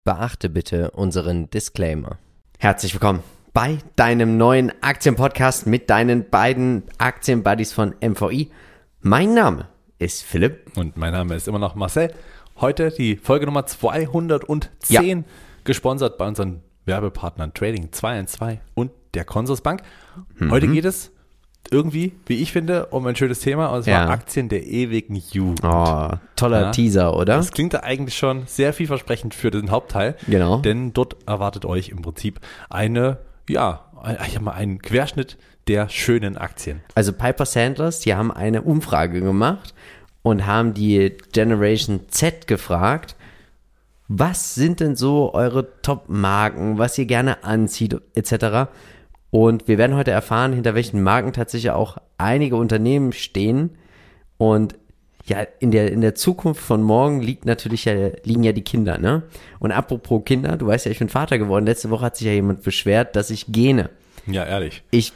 Beachte bitte unseren Disclaimer. Herzlich willkommen bei deinem neuen Aktienpodcast mit deinen beiden Aktienbuddies von MVI. Mein Name ist Philipp. Und mein Name ist immer noch Marcel. Heute die Folge Nummer 210, gesponsert bei unseren Werbepartnern Trading 212 und der Consorsbank. Heute geht es irgendwie, wie ich finde, um ein schönes Thema, und zwar Aktien der ewigen Jugend. Oh, toller Teaser, oder? Das klingt da eigentlich schon sehr vielversprechend für den Hauptteil. Genau. Denn dort erwartet euch im Prinzip einen Querschnitt der schönen Aktien. Also Piper Sandler, die haben eine Umfrage gemacht und haben die Generation Z gefragt, was sind denn so eure Top-Marken, was ihr gerne anzieht, etc. Und wir werden heute erfahren, hinter welchen Marken tatsächlich auch einige Unternehmen stehen. Und ja, in der Zukunft von morgen liegen ja die Kinder, ne? Und apropos Kinder, du weißt ja, ich bin Vater geworden. Letzte Woche hat sich ja jemand beschwert, dass ich gähne. Ja, ehrlich. Ich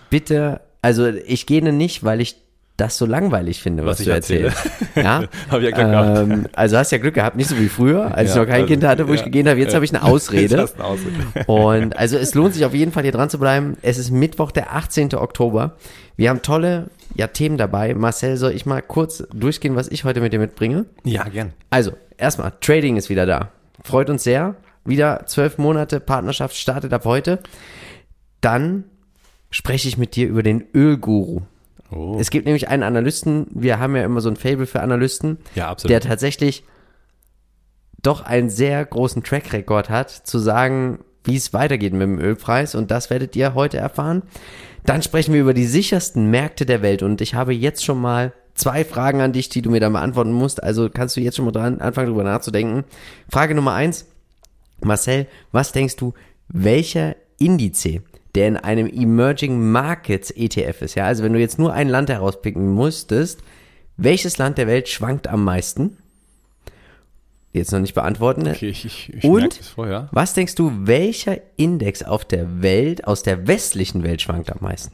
gähne nicht, weil ich das so langweilig finde, was du erzählst. Ja? Hab ja Glück gehabt. Also hast ja Glück gehabt, nicht so wie früher, als ich noch kein Kind hatte, wo ich gegähnt habe. Jetzt habe ich eine Ausrede. Jetzt hast du eine Ausrede. Und also es lohnt sich auf jeden Fall, hier dran zu bleiben. Es ist Mittwoch, der 18. Oktober. Wir haben tolle Themen dabei. Marcel, soll ich mal kurz durchgehen, was ich heute mit dir mitbringe? Ja, gern. Also, erstmal, Trading ist wieder da. Freut uns sehr. Wieder 12 Monate Partnerschaft startet ab heute. Dann spreche ich mit dir über den Ölguru. Oh. Es gibt nämlich einen Analysten, wir haben ja immer so ein Faible für Analysten, Ja, absolut. der tatsächlich doch einen sehr großen Track-Record hat, zu sagen, wie es weitergeht mit dem Ölpreis, und das werdet ihr heute erfahren. Dann sprechen wir über die sichersten Märkte der Welt, und ich habe jetzt schon mal 2 Fragen an dich, die du mir dann beantworten musst, also kannst du jetzt schon mal anfangen, drüber nachzudenken. Frage Nummer 1, Marcel, was denkst du, welcher Indiz, der in einem Emerging Markets ETF ist, ja, also wenn du jetzt nur ein Land herauspicken musstest, welches Land der Welt schwankt am meisten? Jetzt noch nicht beantworten. Okay, ich und das vorher. Was denkst du, welcher Index auf der Welt, aus der westlichen Welt schwankt am meisten?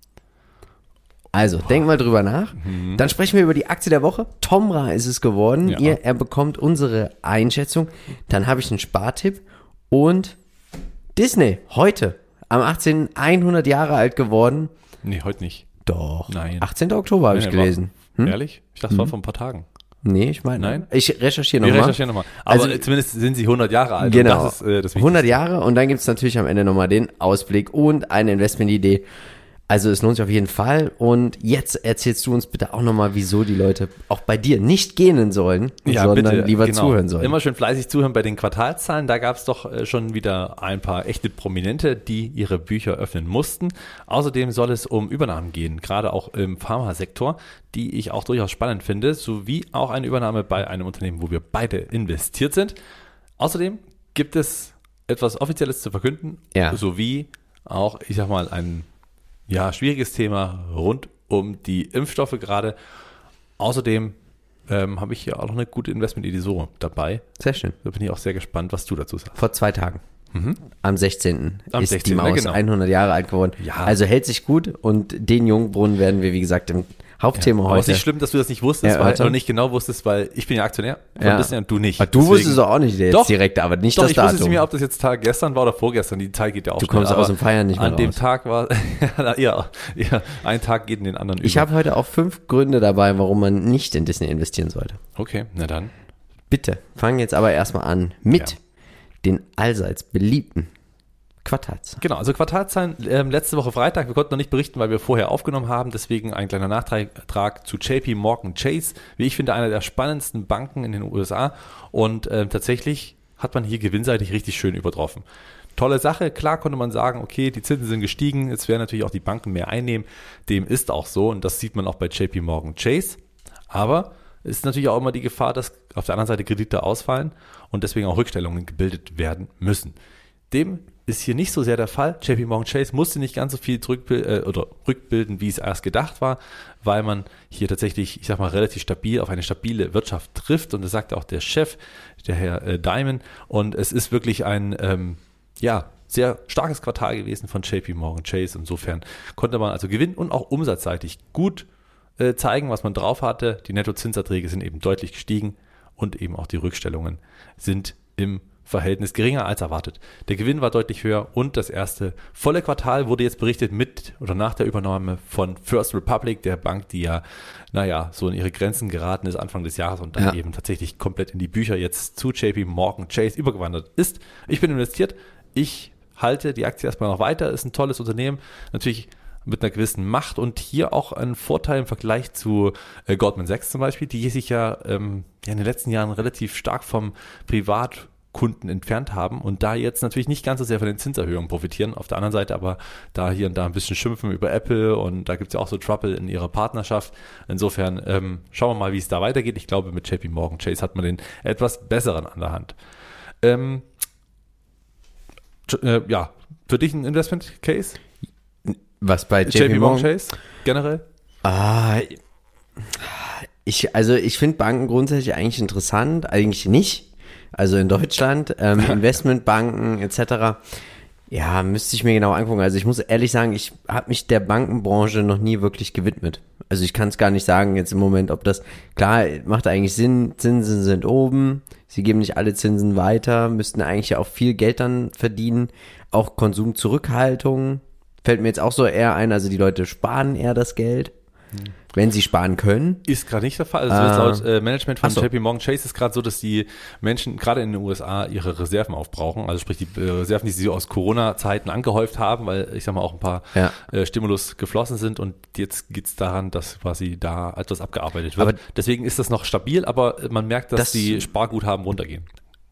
Also, denk mal drüber nach. Dann sprechen wir über die Aktie der Woche. Tomra ist es geworden. Ja. Er bekommt unsere Einschätzung. Dann habe ich einen Spartipp. Und Disney, heute, am 18. 100 Jahre alt geworden. Nee, heute nicht. Doch. Nein. 18. Oktober habe ich gelesen. Ehrlich? Ich dachte, es war vor ein paar Tagen. Nee, ich meine, Nein? ich recherchiere Wir nochmal. recherchieren nochmal. Aber Also, zumindest sind sie 100 Jahre alt. Genau, Und das ist, das Wichtigste. 100 Jahre, und dann gibt es natürlich am Ende nochmal den Ausblick und eine Investmentidee. Also es lohnt sich auf jeden Fall, und jetzt erzählst du uns bitte auch nochmal, wieso die Leute auch bei dir nicht gähnen sollen, sondern lieber zuhören sollen. Immer schön fleißig zuhören bei den Quartalszahlen. Da gab es doch schon wieder ein paar echte Prominente, die ihre Bücher öffnen mussten. Außerdem soll es um Übernahmen gehen, gerade auch im Pharmasektor, die ich auch durchaus spannend finde, sowie auch eine Übernahme bei einem Unternehmen, wo wir beide investiert sind. Außerdem gibt es etwas Offizielles zu verkünden, sowie auch, ich sag mal, ein schwieriges Thema rund um die Impfstoffe gerade. Außerdem habe ich hier auch noch eine gute Investmentidee so dabei. Sehr schön. Da bin ich auch sehr gespannt, was du dazu sagst. Vor 2 Tagen, am 16. Am ist 16., die Maus genau. 100 Jahre alt geworden. Ja. Also hält sich gut, und den Jungbrunnen werden wir, wie gesagt, im Hauptthema Aber es ist heute. nicht schlimm, dass du das nicht wusstest, oder nicht genau wusstest, weil ich bin ja Aktionär von Disney und du nicht. Aber du wusstest es auch nicht jetzt Doch, direkt, aber nicht Doch, das ich Datum. wusste nicht mehr, ob das jetzt Tag gestern war oder vorgestern. Die Zeit geht ja auch Du kommst aus dem Feiern nicht mehr an dem raus. Tag war, ein Tag geht in den anderen über. Ich habe heute auch 5 Gründe dabei, warum man nicht in Disney investieren sollte. Okay, na dann. Bitte, fangen jetzt aber erstmal an mit den allseits beliebten Quartalszahlen. Genau, also Quartalszahlen letzte Woche Freitag. Wir konnten noch nicht berichten, weil wir vorher aufgenommen haben. Deswegen ein kleiner Nachtrag zu JP Morgan Chase. Wie ich finde, einer der spannendsten Banken in den USA. Und tatsächlich hat man hier gewinnseitig richtig schön übertroffen. Tolle Sache. Klar konnte man sagen, okay, die Zinsen sind gestiegen. Jetzt werden natürlich auch die Banken mehr einnehmen. Dem ist auch so. Und das sieht man auch bei JP Morgan Chase. Aber es ist natürlich auch immer die Gefahr, dass auf der anderen Seite Kredite ausfallen und deswegen auch Rückstellungen gebildet werden müssen. Dem ist hier nicht so sehr der Fall. JP Morgan Chase musste nicht ganz so viel rückbilden, wie es erst gedacht war, weil man hier tatsächlich, ich sag mal, relativ stabil auf eine stabile Wirtschaft trifft, und das sagt auch der Chef, der Herr Diamond, und es ist wirklich ein sehr starkes Quartal gewesen von JP Morgan Chase. Insofern konnte man also gewinnen und auch umsatzseitig gut zeigen, was man drauf hatte. Die Nettozinserträge sind eben deutlich gestiegen und eben auch die Rückstellungen sind im Verhältnis geringer als erwartet. Der Gewinn war deutlich höher und das erste volle Quartal wurde jetzt berichtet mit oder nach der Übernahme von First Republic, der Bank, die ja, so in ihre Grenzen geraten ist Anfang des Jahres und dann eben tatsächlich komplett in die Bücher jetzt zu JP Morgan Chase übergewandert ist. Ich bin investiert, ich halte die Aktie erstmal noch weiter, ist ein tolles Unternehmen, natürlich mit einer gewissen Macht und hier auch ein Vorteil im Vergleich zu Goldman Sachs zum Beispiel, die sich ja in den letzten Jahren relativ stark vom Privatkunden entfernt haben und da jetzt natürlich nicht ganz so sehr von den Zinserhöhungen profitieren, auf der anderen Seite aber da hier und da ein bisschen schimpfen über Apple und da gibt es ja auch so Trouble in ihrer Partnerschaft. Insofern schauen wir mal, wie es da weitergeht. Ich glaube, mit JP Morgan Chase hat man den etwas besseren an der Hand. Für dich ein Investment Case? Was bei JP Morgan Chase generell? Ich finde Banken grundsätzlich eigentlich interessant, eigentlich nicht. Also in Deutschland, Investmentbanken etc. Ja, müsste ich mir genau angucken. Also ich muss ehrlich sagen, ich habe mich der Bankenbranche noch nie wirklich gewidmet. Also ich kann es gar nicht sagen jetzt im Moment, ob das, klar, macht eigentlich Sinn, Zinsen sind oben, sie geben nicht alle Zinsen weiter, müssten eigentlich ja auch viel Geld dann verdienen, auch Konsumzurückhaltung. Fällt mir jetzt auch so eher ein, also die Leute sparen eher das Geld, wenn sie sparen können. Ist gerade nicht der Fall. Also laut Management von JP Morgan Chase ist gerade so, dass die Menschen gerade in den USA ihre Reserven aufbrauchen. Also sprich die Reserven, die sie aus Corona-Zeiten angehäuft haben, weil ich sag mal auch ein paar Stimulus geflossen sind und jetzt geht's daran, dass quasi da etwas abgearbeitet wird. Aber deswegen ist das noch stabil, aber man merkt, dass die Sparguthaben runtergehen.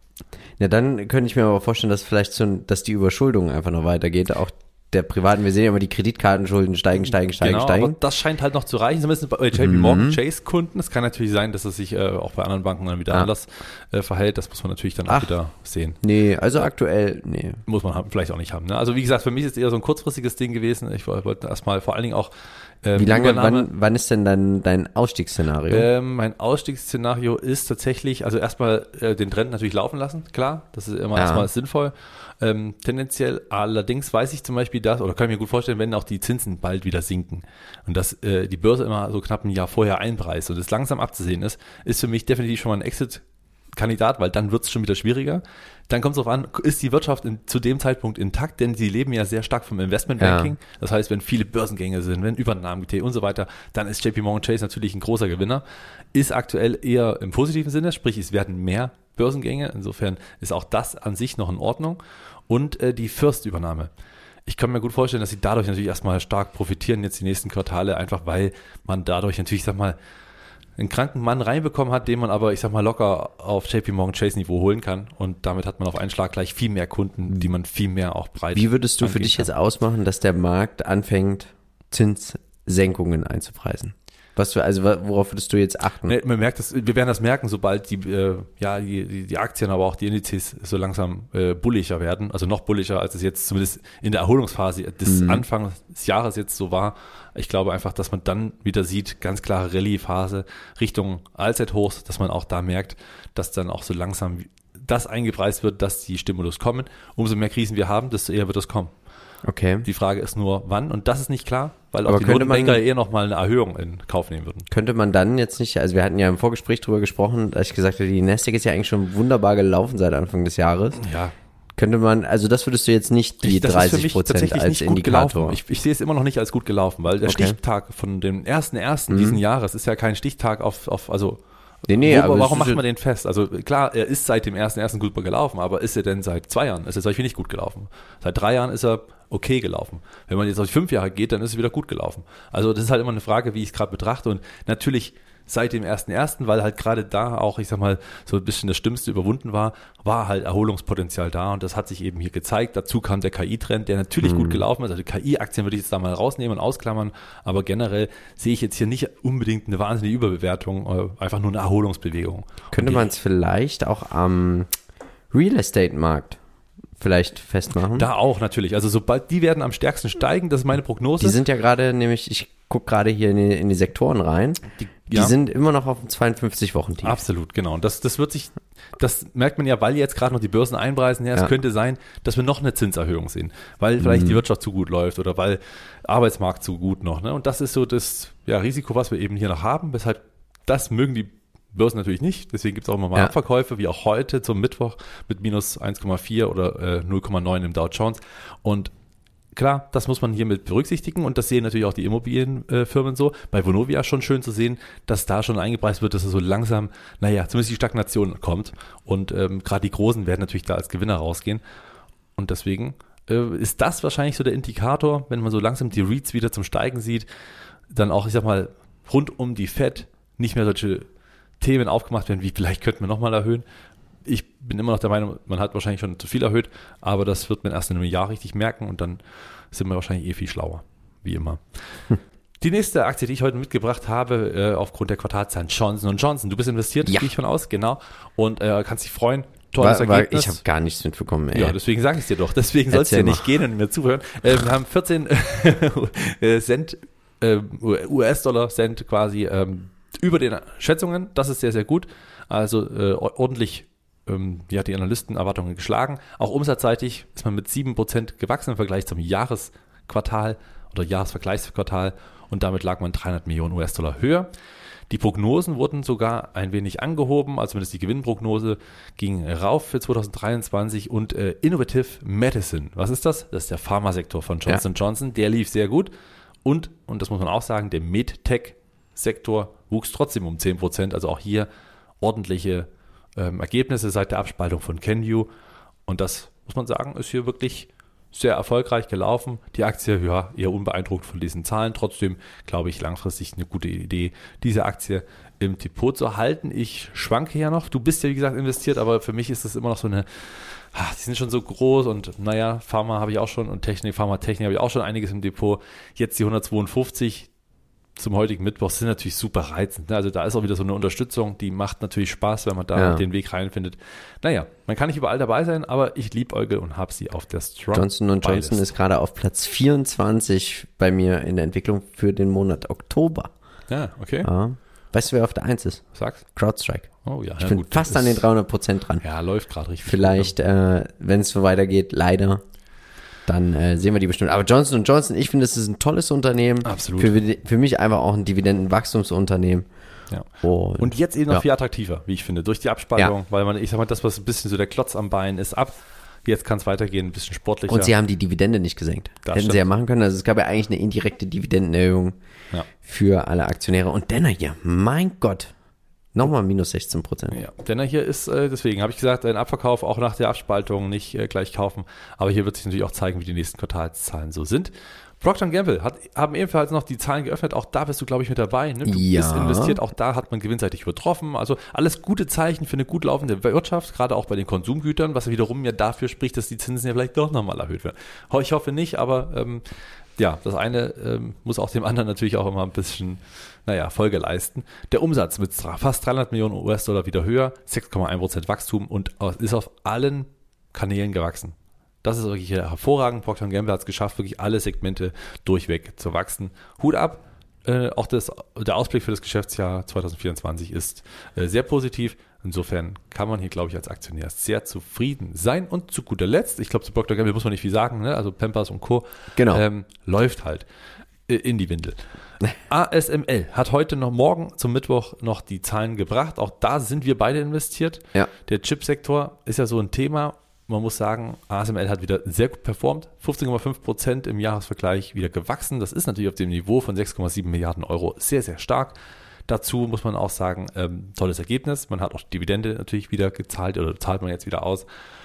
Ja, dann könnte ich mir aber vorstellen, dass vielleicht dass die Überschuldung einfach noch weitergeht, auch der privaten, wir sehen ja immer die Kreditkartenschulden steigen. Aber das scheint halt noch zu reichen, zumindest bei JP Morgan Chase Kunden. Es kann natürlich sein, dass es sich auch bei anderen Banken dann wieder anders verhält. Das muss man natürlich dann auch wieder sehen. Nee, also aktuell, nee. Muss man vielleicht auch nicht haben. Ne? Also wie gesagt, für mich ist es eher so ein kurzfristiges Ding gewesen. Ich wollte erstmal vor allen Dingen auch wie lange, wann ist denn dann dein Ausstiegsszenario? Mein Ausstiegsszenario ist tatsächlich, also erstmal den Trend natürlich laufen lassen, klar, das ist immer erstmal sinnvoll. Tendenziell, allerdings weiß ich zum Beispiel oder kann ich mir gut vorstellen, wenn auch die Zinsen bald wieder sinken und dass die Börse immer so knapp ein Jahr vorher einpreist und es langsam abzusehen ist für mich definitiv schon mal ein Exit-Kandidat, weil dann wird es schon wieder schwieriger. Dann kommt es darauf an, ist die Wirtschaft zu dem Zeitpunkt intakt, denn sie leben ja sehr stark vom Investmentbanking. Ja. Das heißt, wenn viele Börsengänge sind, wenn Übernahmen getätigt und so weiter, dann ist JP Morgan Chase natürlich ein großer Gewinner. Ist aktuell eher im positiven Sinne, sprich es werden mehr Börsengänge. Insofern ist auch das an sich noch in Ordnung. Und die First-Übernahme. Ich kann mir gut vorstellen, dass sie dadurch natürlich erstmal stark profitieren, jetzt die nächsten Quartale, einfach weil man dadurch natürlich, einen kranken Mann reinbekommen hat, den man aber, locker auf JP Morgan Chase Niveau holen kann. Und damit hat man auf einen Schlag gleich viel mehr Kunden, die man viel mehr auch breit. Wie würdest du für dich jetzt ausmachen, dass der Markt anfängt, Zinssenkungen einzupreisen? Worauf würdest du jetzt achten? Nee, wir werden das merken, sobald die Aktien, aber auch die Indizes so langsam bullischer werden, also noch bullischer, als es jetzt zumindest in der Erholungsphase des Anfang des Jahres jetzt so war. Ich glaube einfach, dass man dann wieder sieht, ganz klare Rallye-Phase Richtung Allzeithochs, dass man auch da merkt, dass dann auch so langsam das eingepreist wird, dass die Stimulus kommen. Umso mehr Krisen wir haben, desto eher wird es kommen. Okay. Die Frage ist nur, wann, und das ist nicht klar, weil auch die Notenbanker eher nochmal eine Erhöhung in Kauf nehmen würden. Könnte man dann jetzt nicht, also wir hatten ja im Vorgespräch drüber gesprochen, dass ich gesagt habe, die Nasdaq ist ja eigentlich schon wunderbar gelaufen seit Anfang des Jahres. Ja. Könnte man, also das würdest du jetzt nicht die 30% als Indikator. Ich sehe es immer noch nicht als gut gelaufen, weil der Stichtag von dem 1.1. diesen Jahres ist ja kein Stichtag warum macht man den fest? Also klar, er ist seit dem 1.1. gut gelaufen, aber ist er denn seit 2 Jahren? Ist er zum Beispiel nicht gut gelaufen? Seit 3 Jahren ist er okay gelaufen. Wenn man jetzt auf 5 Jahre geht, dann ist es wieder gut gelaufen. Also das ist halt immer eine Frage, wie ich es gerade betrachte, und natürlich seit dem 1.1., weil halt gerade da auch, so ein bisschen das Schlimmste überwunden war halt Erholungspotenzial da, und das hat sich eben hier gezeigt. Dazu kam der KI-Trend, der natürlich gut gelaufen ist. Also die KI-Aktien würde ich jetzt da mal rausnehmen und ausklammern, aber generell sehe ich jetzt hier nicht unbedingt eine wahnsinnige Überbewertung, einfach nur eine Erholungsbewegung. Könnte man es vielleicht auch am Real Estate-Markt vielleicht festmachen? Da auch natürlich. Also sobald die werden am stärksten steigen, das ist meine Prognose. Die sind ja gerade, nämlich, ich gucke gerade hier in die Sektoren rein, die sind immer noch auf dem 52-Wochen-Tief. Absolut, genau. Und das merkt man ja, weil jetzt gerade noch die Börsen einpreisen. Ja, es könnte sein, dass wir noch eine Zinserhöhung sehen, weil vielleicht die Wirtschaft zu gut läuft oder weil Arbeitsmarkt zu gut noch. Ne? Und das ist so das Risiko, was wir eben hier noch haben. Weshalb das mögen die Börsen natürlich nicht, deswegen gibt es auch immer mal Abverkäufe, wie auch heute zum Mittwoch mit minus 1,4 oder 0,9 im Dow Jones. Und klar, das muss man hier mit berücksichtigen und das sehen natürlich auch die Immobilienfirmen so. Bei Vonovia schon schön zu sehen, dass da schon eingepreist wird, dass es so langsam, zumindest die Stagnation kommt. Und gerade die Großen werden natürlich da als Gewinner rausgehen. Und deswegen ist das wahrscheinlich so der Indikator, wenn man so langsam die REITs wieder zum Steigen sieht, dann auch, ich sag mal, rund um die Fed nicht mehr solche Themen aufgemacht werden, wie vielleicht könnten wir nochmal erhöhen. Ich bin immer noch der Meinung, man hat wahrscheinlich schon zu viel erhöht, aber das wird man erst in einem Jahr richtig merken und dann sind wir wahrscheinlich viel schlauer, wie immer. Die nächste Aktie, die ich heute mitgebracht habe, aufgrund der Quartalzahlen, Johnson & Johnson. Du bist investiert, gehe ich von aus, genau, und kannst dich freuen. Tolles Ergebnis. Ich habe gar nichts mitbekommen. Ja, deswegen sage ich es dir doch. Deswegen sollst du ja nicht gehen und mir zuhören. Wir haben 14 Cent, US-Dollar Cent quasi über den Schätzungen. Das ist sehr, sehr gut. Also ordentlich die Analystenerwartungen geschlagen. Auch umsatzseitig ist man mit 7% gewachsen im Vergleich zum Jahresquartal oder Jahresvergleichsquartal und damit lag man 300 Millionen US-Dollar höher. Die Prognosen wurden sogar ein wenig angehoben, also zumindest die Gewinnprognose ging rauf für 2023 und Innovative Medicine, was ist das? Das ist der Pharmasektor von Johnson & Johnson, der lief sehr gut und das muss man auch sagen, der MedTech-Sektor wuchs trotzdem um 10%, also auch hier ordentliche Ergebnisse seit der Abspaltung von Kenvue und das, muss man sagen, ist hier wirklich sehr erfolgreich gelaufen. Die Aktie, eher unbeeindruckt von diesen Zahlen. Trotzdem glaube ich langfristig eine gute Idee, diese Aktie im Depot zu halten. Ich schwanke ja noch. Du bist ja wie gesagt investiert, aber für mich ist das immer noch so eine, die sind schon so groß und Pharma habe ich auch schon und Pharmatechnik habe ich auch schon einiges im Depot. Jetzt die 152 zum heutigen Mittwoch sind natürlich super reizend. Also da ist auch wieder so eine Unterstützung, die macht natürlich Spaß, wenn man da den Weg reinfindet. Man kann nicht überall dabei sein, aber ich liebäugle und habe sie auf der Strong. Johnson & Johnson ist gerade auf Platz 24 bei mir in der Entwicklung für den Monat Oktober. Ja, okay. Weißt du, wer auf der 1 ist? Sag's. CrowdStrike. Oh ja, ich bin fast an den 300% dran. Ja, läuft gerade richtig. Vielleicht, wenn es so weitergeht, leider, dann sehen wir die bestimmt. Aber Johnson & Johnson, ich finde, das ist ein tolles Unternehmen. Absolut. Für mich einfach auch ein Dividendenwachstumsunternehmen. Ja. Und jetzt eben noch viel attraktiver, wie ich finde, durch die Abspaltung, weil ich sag mal, das, was ein bisschen so der Klotz am Bein ist, ab. Jetzt kann es weitergehen, ein bisschen sportlicher. Und sie haben die Dividende nicht gesenkt. Das hätten sie ja machen können. Also es gab ja eigentlich eine indirekte Dividendenerhöhung für alle Aktionäre. Und Denner hier, mein Gott, nochmal minus 16%. Ja, Denner hier ist, deswegen habe ich gesagt, ein Abverkauf auch nach der Abspaltung nicht gleich kaufen. Aber hier wird sich natürlich auch zeigen, wie die nächsten Quartalszahlen so sind. Procter & Gamble haben ebenfalls noch die Zahlen geöffnet. Auch da bist du, glaube ich, mit dabei. Ne? Du bist investiert. Auch da hat man gewinnseitig übertroffen. Also alles gute Zeichen für eine gut laufende Wirtschaft, gerade auch bei den Konsumgütern, was wiederum ja dafür spricht, dass die Zinsen ja vielleicht doch nochmal erhöht werden. Ich hoffe nicht, aber das eine muss auch dem anderen natürlich auch immer ein bisschen, Folge leisten. Der Umsatz mit fast 300 Millionen US-Dollar wieder höher, 6,1% Wachstum und ist auf allen Kanälen gewachsen. Das ist wirklich hervorragend. Procter & Gamble hat es geschafft, wirklich alle Segmente durchweg zu wachsen. Hut ab. Auch der Ausblick für das Geschäftsjahr 2024 ist sehr positiv. Insofern kann man hier, glaube ich, als Aktionär sehr zufrieden sein. Und zu guter Letzt, ich glaube, zu Procter & Gamble muss man nicht viel sagen, ne? Also Pampers und Co. Läuft halt in die Windel. ASML hat morgen zum Mittwoch noch die Zahlen gebracht. Auch da sind wir beide investiert. Ja. Der Chipsektor ist ja so ein Thema. Man muss sagen, ASML hat wieder sehr gut performt, 15,5% im Jahresvergleich wieder gewachsen. Das ist natürlich auf dem Niveau von 6,7 Milliarden Euro sehr, sehr stark. Dazu muss man auch sagen, tolles Ergebnis. Man hat auch Dividende natürlich wieder gezahlt oder zahlt man jetzt wieder aus.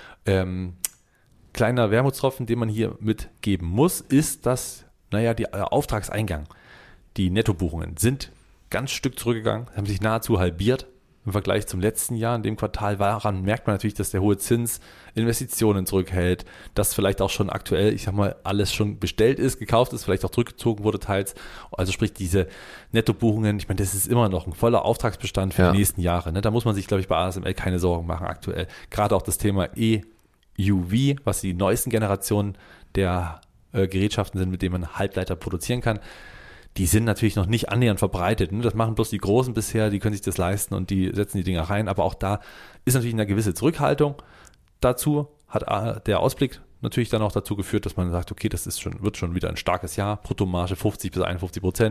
Kleiner Wermutstropfen, den man hier mitgeben muss, ist, dass, der Auftragseingang, die Nettobuchungen sind ganz Stück zurückgegangen, haben sich nahezu halbiert. Im Vergleich zum letzten Jahr, in dem Quartal, daran merkt man natürlich, dass der hohe Zins Investitionen zurückhält, dass vielleicht auch schon aktuell, alles schon bestellt ist, gekauft ist, vielleicht auch zurückgezogen wurde teils. Also sprich diese Nettobuchungen, das ist immer noch ein voller Auftragsbestand für die nächsten Jahre. Ne? Da muss man sich, glaube ich, bei ASML keine Sorgen machen aktuell. Gerade auch das Thema EUV, was die neuesten Generationen der Gerätschaften sind, mit denen man Halbleiter produzieren kann. Die sind natürlich noch nicht annähernd verbreitet. Ne? Das machen bloß die Großen bisher, die können sich das leisten und die setzen die Dinger rein. Aber auch da ist natürlich eine gewisse Zurückhaltung. Dazu hat der Ausblick natürlich dann auch dazu geführt, dass man sagt, okay, wird schon wieder ein starkes Jahr. Bruttomarge 50-51%.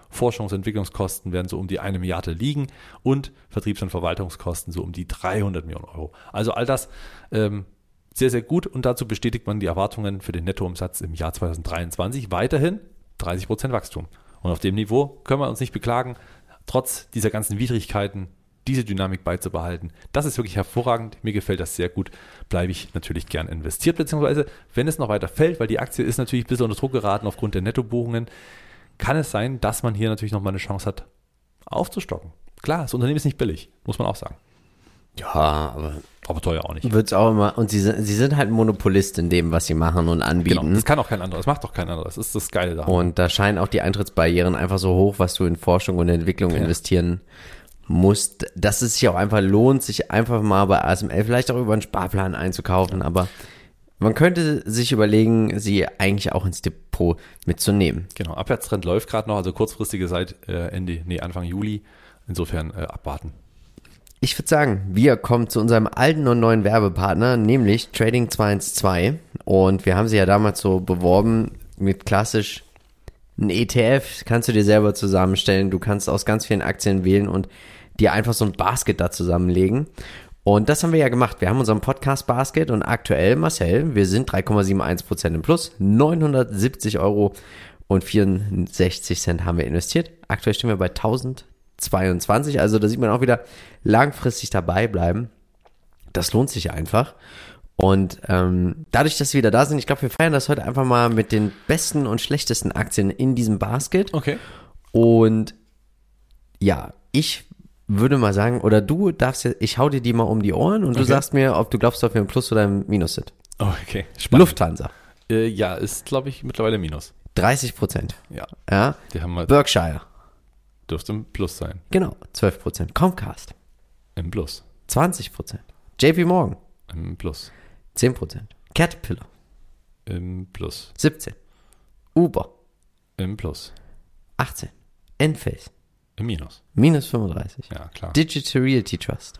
Forschungs- und Entwicklungskosten werden so um die 1 Milliarde liegen und Vertriebs- und Verwaltungskosten so um die 300 Millionen Euro. Also all das sehr, sehr gut und dazu bestätigt man die Erwartungen für den Nettoumsatz im Jahr 2023 weiterhin 30% Wachstum. Und auf dem Niveau können wir uns nicht beklagen, trotz dieser ganzen Widrigkeiten diese Dynamik beizubehalten. Das ist wirklich hervorragend. Mir gefällt das sehr gut. Bleibe ich natürlich gern investiert, beziehungsweise wenn es noch weiter fällt, weil die Aktie ist natürlich ein bisschen unter Druck geraten aufgrund der Nettobuchungen, kann es sein, dass man hier natürlich nochmal eine Chance hat, aufzustocken. Klar, das Unternehmen ist nicht billig, muss man auch sagen. Ja, aber teuer auch nicht. Wird's auch immer, und sie sind halt ein Monopolist in dem, was sie machen und anbieten. Genau, das kann auch kein anderes, das macht doch kein anderes. Das ist das Geile daran. Und da scheinen auch die Eintrittsbarrieren einfach so hoch, was du in Forschung und Entwicklung investieren musst, dass es sich auch einfach lohnt, sich einfach mal bei ASML vielleicht auch über einen Sparplan einzukaufen, aber man könnte sich überlegen, sie eigentlich auch ins Depot mitzunehmen. Genau, Abwärtstrend läuft gerade noch, also kurzfristige seit Anfang Juli, insofern abwarten. Ich würde sagen, wir kommen zu unserem alten und neuen Werbepartner, nämlich Trading 212, und wir haben sie ja damals so beworben mit klassisch ein ETF, kannst du dir selber zusammenstellen, du kannst aus ganz vielen Aktien wählen und dir einfach so ein Basket da zusammenlegen. Und das haben wir ja gemacht. Wir haben unseren Podcast-Basket und aktuell, Marcel, wir sind 3,71% im Plus, 970 Euro und 64 Cent haben wir investiert. Aktuell stehen wir bei 1022, also da sieht man auch wieder, langfristig dabei bleiben. Das lohnt sich einfach. Und dadurch, dass wir wieder da sind, ich glaube, wir feiern das heute einfach mal mit den besten und schlechtesten Aktien in diesem Basket. Okay. Und ja, ich würde mal sagen, oder du darfst ja, ich hau dir die mal um die Ohren und du sagst mir, ob du glaubst, ob wir im Plus oder im Minus sind. Oh, okay, spannend. Lufthansa. Ja, ist, glaube ich, mittlerweile Minus. 30%. Ja. Die haben wir. Berkshire. Dürfte im Plus sein. Genau, 12%. Comcast. Im Plus. 20%. JP Morgan. Im Plus. 10%. Caterpillar. Im Plus. 17. Uber. Im Plus. 18. Enphase. Im Minus. Minus 35. Ja, klar. Digital Realty Trust.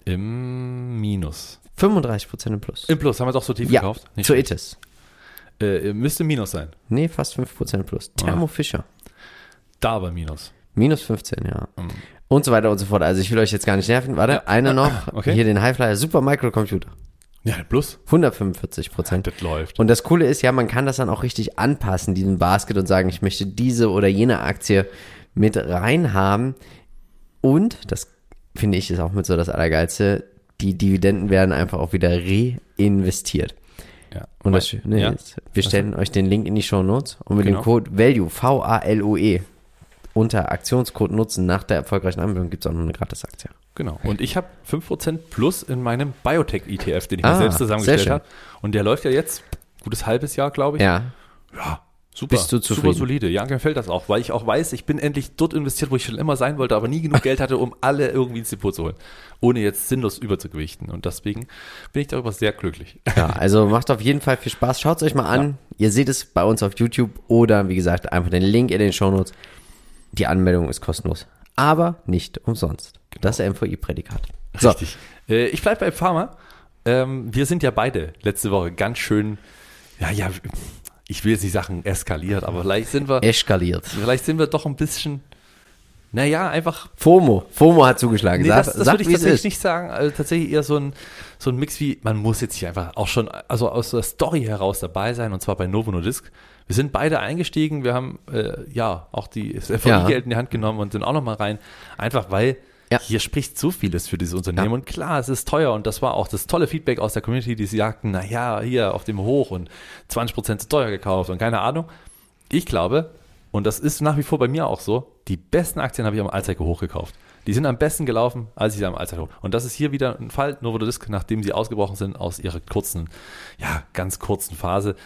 Im Minus. 35% im Plus. Im Plus, haben wir doch so tief Ja, gekauft? Nicht zu schlecht. Itis. Müsste Minus sein. Nee, fast 5% im Plus. Thermo Fisher. Da aber Minus. Minus 15, ja. Und so weiter und so fort. Also ich will euch jetzt gar nicht nerven. Warte, eine noch. Okay. Hier den Highflyer Super Microcomputer. Ja, Plus. 145%. Das läuft. Und das Coole ist ja, man kann das dann auch richtig anpassen, diesen Basket, und sagen, ich möchte diese oder jene Aktie mit reinhaben. Und, das finde ich ist auch mit so das Allergeilste, die Dividenden werden einfach auch wieder reinvestiert. Ja. Und das Schöne ja. ist, wir stellen euch den Link in die Shownotes und mit Genau. dem Code VALUE, VALUE, unter Aktionscode nutzen, nach der erfolgreichen Anmeldung gibt es auch noch eine Gratisaktie. Genau. Und ich habe 5% Plus in meinem Biotech-ETF, den ich mir selbst sehr zusammengestellt schön. habe. Und der läuft ja jetzt gutes halbes Jahr, glaube ich. Ja, Ja, super. Bist du zufrieden? Super solide. Ja, mir gefällt das auch, weil ich auch weiß, ich bin endlich dort investiert, wo ich schon immer sein wollte, aber nie genug Geld hatte, um alle irgendwie ins Depot zu holen. Ohne jetzt sinnlos überzugewichten. Und deswegen bin ich darüber sehr glücklich. ja, also macht auf jeden Fall viel Spaß. Schaut es euch mal an. Ihr seht es bei uns auf YouTube oder, wie gesagt, einfach den Link in den Shownotes. Die Anmeldung ist kostenlos, aber nicht umsonst. Das MVI-Prädikat. So, Richtig. Ich bleibe bei Pharma. Wir sind ja beide letzte Woche ganz schön, ja, ich will jetzt nicht sagen eskaliert, aber vielleicht sind wir doch ein bisschen, einfach. FOMO hat zugeschlagen. Nee, das würde ich wie es tatsächlich ist. nicht sagen. Also tatsächlich eher so ein Mix wie, man muss jetzt hier einfach auch schon, also aus der Story heraus dabei sein, und zwar bei Novo Nordisk. Wir sind beide eingestiegen, wir haben auch das FVI-Geld in die Hand genommen und sind auch nochmal rein, einfach weil hier spricht so vieles für dieses Unternehmen. Und klar, es ist teuer, und das war auch das tolle Feedback aus der Community, die sagten, hier auf dem Hoch und 20% zu teuer gekauft und keine Ahnung. Ich glaube, und das ist nach wie vor bei mir auch so, die besten Aktien habe ich am Allzeithoch gekauft. Die sind am besten gelaufen, als ich sie am Allzeithoch. Und das ist hier wieder ein Fall, Novo Nordisk, nachdem sie ausgebrochen sind aus ihrer ganz kurzen Phase,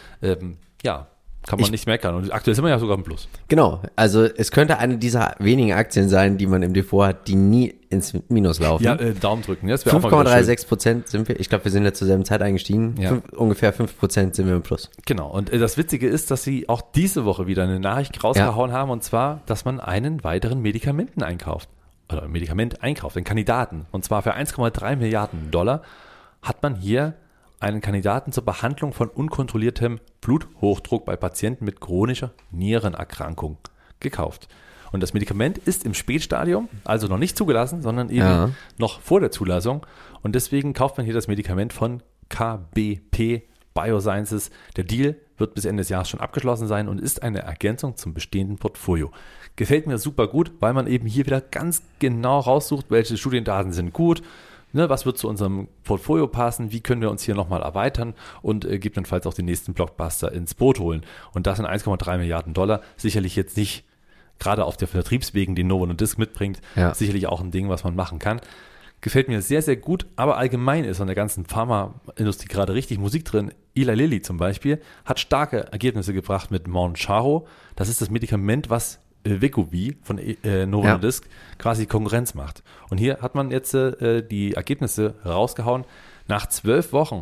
kann man nicht meckern. Und aktuell sind wir ja sogar im Plus. Genau, also es könnte eine dieser wenigen Aktien sein, die man im Depot hat, die nie ins Minus laufen. Ja, Daumen drücken. Das wäre auch mal wieder schön. 5,36% sind wir. Ich glaube, wir sind ja zur selben Zeit eingestiegen. Ja. Ungefähr 5% sind wir im Plus. Genau. Und das Witzige ist, dass sie auch diese Woche wieder eine Nachricht rausgehauen haben, und zwar, dass man einen weiteren Medikament einkauft, einen Kandidaten. Und zwar für 1,3 Milliarden $, hat man hier einen Kandidaten zur Behandlung von unkontrolliertem Bluthochdruck bei Patienten mit chronischer Nierenerkrankung gekauft. Und das Medikament ist im Spätstadium, also noch nicht zugelassen, sondern eben noch vor der Zulassung. Und deswegen kauft man hier das Medikament von KBP Biosciences. Der Deal wird bis Ende des Jahres schon abgeschlossen sein und ist eine Ergänzung zum bestehenden Portfolio. Gefällt mir super gut, weil man eben hier wieder ganz genau raussucht, welche Studiendaten sind gut, ne, was wird zu unserem Portfolio passen, wie können wir uns hier nochmal erweitern und gegebenenfalls auch den nächsten Blockbuster ins Boot holen. Und das in 1,3 Milliarden $, sicherlich jetzt nicht, gerade auf der Vertriebswegen, den Novo Nordisk mitbringt, sicherlich auch ein Ding, was man machen kann. Gefällt mir sehr, sehr gut, aber allgemein ist an der ganzen Pharmaindustrie gerade richtig Musik drin. Eli Lilly zum Beispiel hat starke Ergebnisse gebracht mit Mounjaro. Das ist das Medikament, was Wegovy von Novo Nordisk quasi Konkurrenz macht. Und hier hat man jetzt die Ergebnisse rausgehauen. Nach 12 Wochen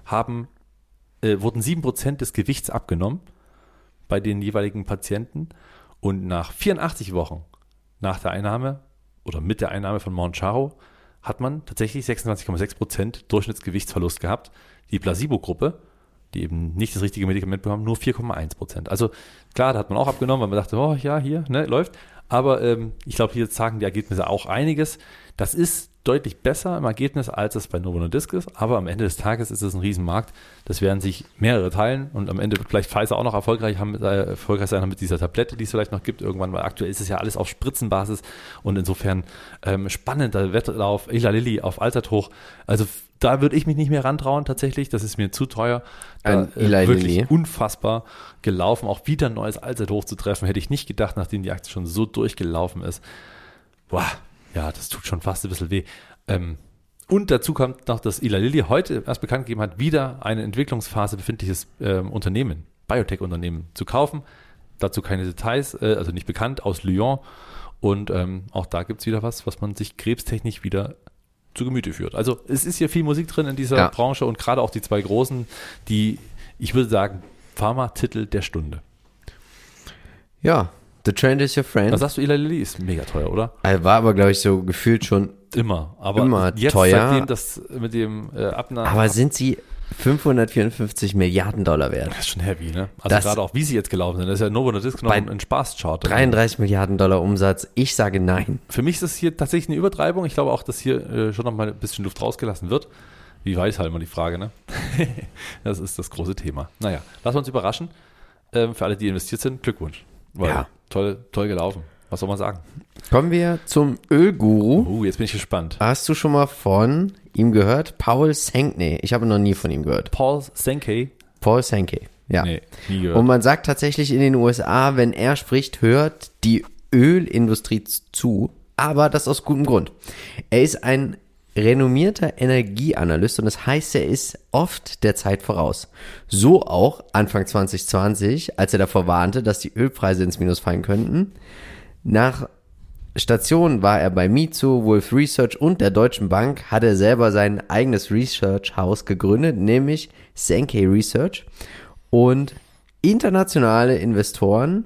wurden 7% des Gewichts abgenommen bei den jeweiligen Patienten. Und nach 84 Wochen nach der Einnahme oder mit der Einnahme von Mounjaro hat man tatsächlich 26,6% Durchschnittsgewichtsverlust gehabt. Die Placebo-Gruppe, die eben nicht das richtige Medikament bekommen, nur 4,1%. Also klar, da hat man auch abgenommen, weil man dachte, oh ja, hier, ne, läuft. Aber ich glaube, hier sagen die Ergebnisse auch einiges. Das ist deutlich besser im Ergebnis, als es bei Novo Nordisk ist. Aber am Ende des Tages ist es ein Riesenmarkt. Das werden sich mehrere teilen. Und am Ende wird vielleicht Pfizer auch noch erfolgreich sein mit dieser Tablette, die es vielleicht noch gibt irgendwann. Weil aktuell ist es ja alles auf Spritzenbasis. Und insofern spannender Wettlauf. Eli Lilly auf Allzeithoch. Also da würde ich mich nicht mehr rantrauen tatsächlich. Das ist mir zu teuer. Wirklich unfassbar gelaufen. Auch wieder ein neues Allzeithoch zu treffen, hätte ich nicht gedacht, nachdem die Aktie schon so durchgelaufen ist. Boah, ja, das tut schon fast ein bisschen weh. Und dazu kommt noch, dass Eli Lilly heute erst bekannt gegeben hat, wieder eine Entwicklungsphase befindliches Unternehmen, Biotech-Unternehmen zu kaufen. Dazu keine Details, also nicht bekannt, aus Lyon. Und auch da gibt es wieder was man sich krebstechnisch wieder zu Gemüte führt. Also es ist hier viel Musik drin in dieser Branche und gerade auch die zwei großen, die, ich würde sagen, Pharma-Titel der Stunde. Ja, the trend is your friend. Was sagst du, Eli Lilly ist mega teuer, oder? War aber, glaube ich, so gefühlt schon immer jetzt teuer. Seitdem das mit dem Abnahme. Aber sind sie 554 Milliarden $ wert? Das ist schon heavy, ne? Also gerade auch, wie sie jetzt gelaufen sind. Das ist ja Novo Nordisk noch ein Spaßchart. 33 Milliarden $ Umsatz. Ich sage nein. Für mich ist das hier tatsächlich eine Übertreibung. Ich glaube auch, dass hier schon noch mal ein bisschen Luft rausgelassen wird. Wie weiß halt mal die Frage, ne? Das ist das große Thema. Naja, lassen wir uns überraschen. Für alle, die investiert sind, Glückwunsch. Weil toll gelaufen. Was soll man sagen? Kommen wir zum Ölguru. Jetzt bin ich gespannt. Hast du schon mal von ihm gehört? Paul Sankey. Ich habe noch nie von ihm gehört. Paul Sankey, ja. Nee, nie gehört. Und man sagt tatsächlich in den USA, wenn er spricht, hört die Ölindustrie zu. Aber das aus gutem Grund. Er ist ein renommierter Energieanalyst und das heißt, er ist oft der Zeit voraus. So auch Anfang 2020, als er davor warnte, dass die Ölpreise ins Minus fallen könnten. Nach Stationen war er bei Mitsui, Wolf Research und der Deutschen Bank, hat er selber sein eigenes Research-Haus gegründet, nämlich Sankey Research. Und internationale Investoren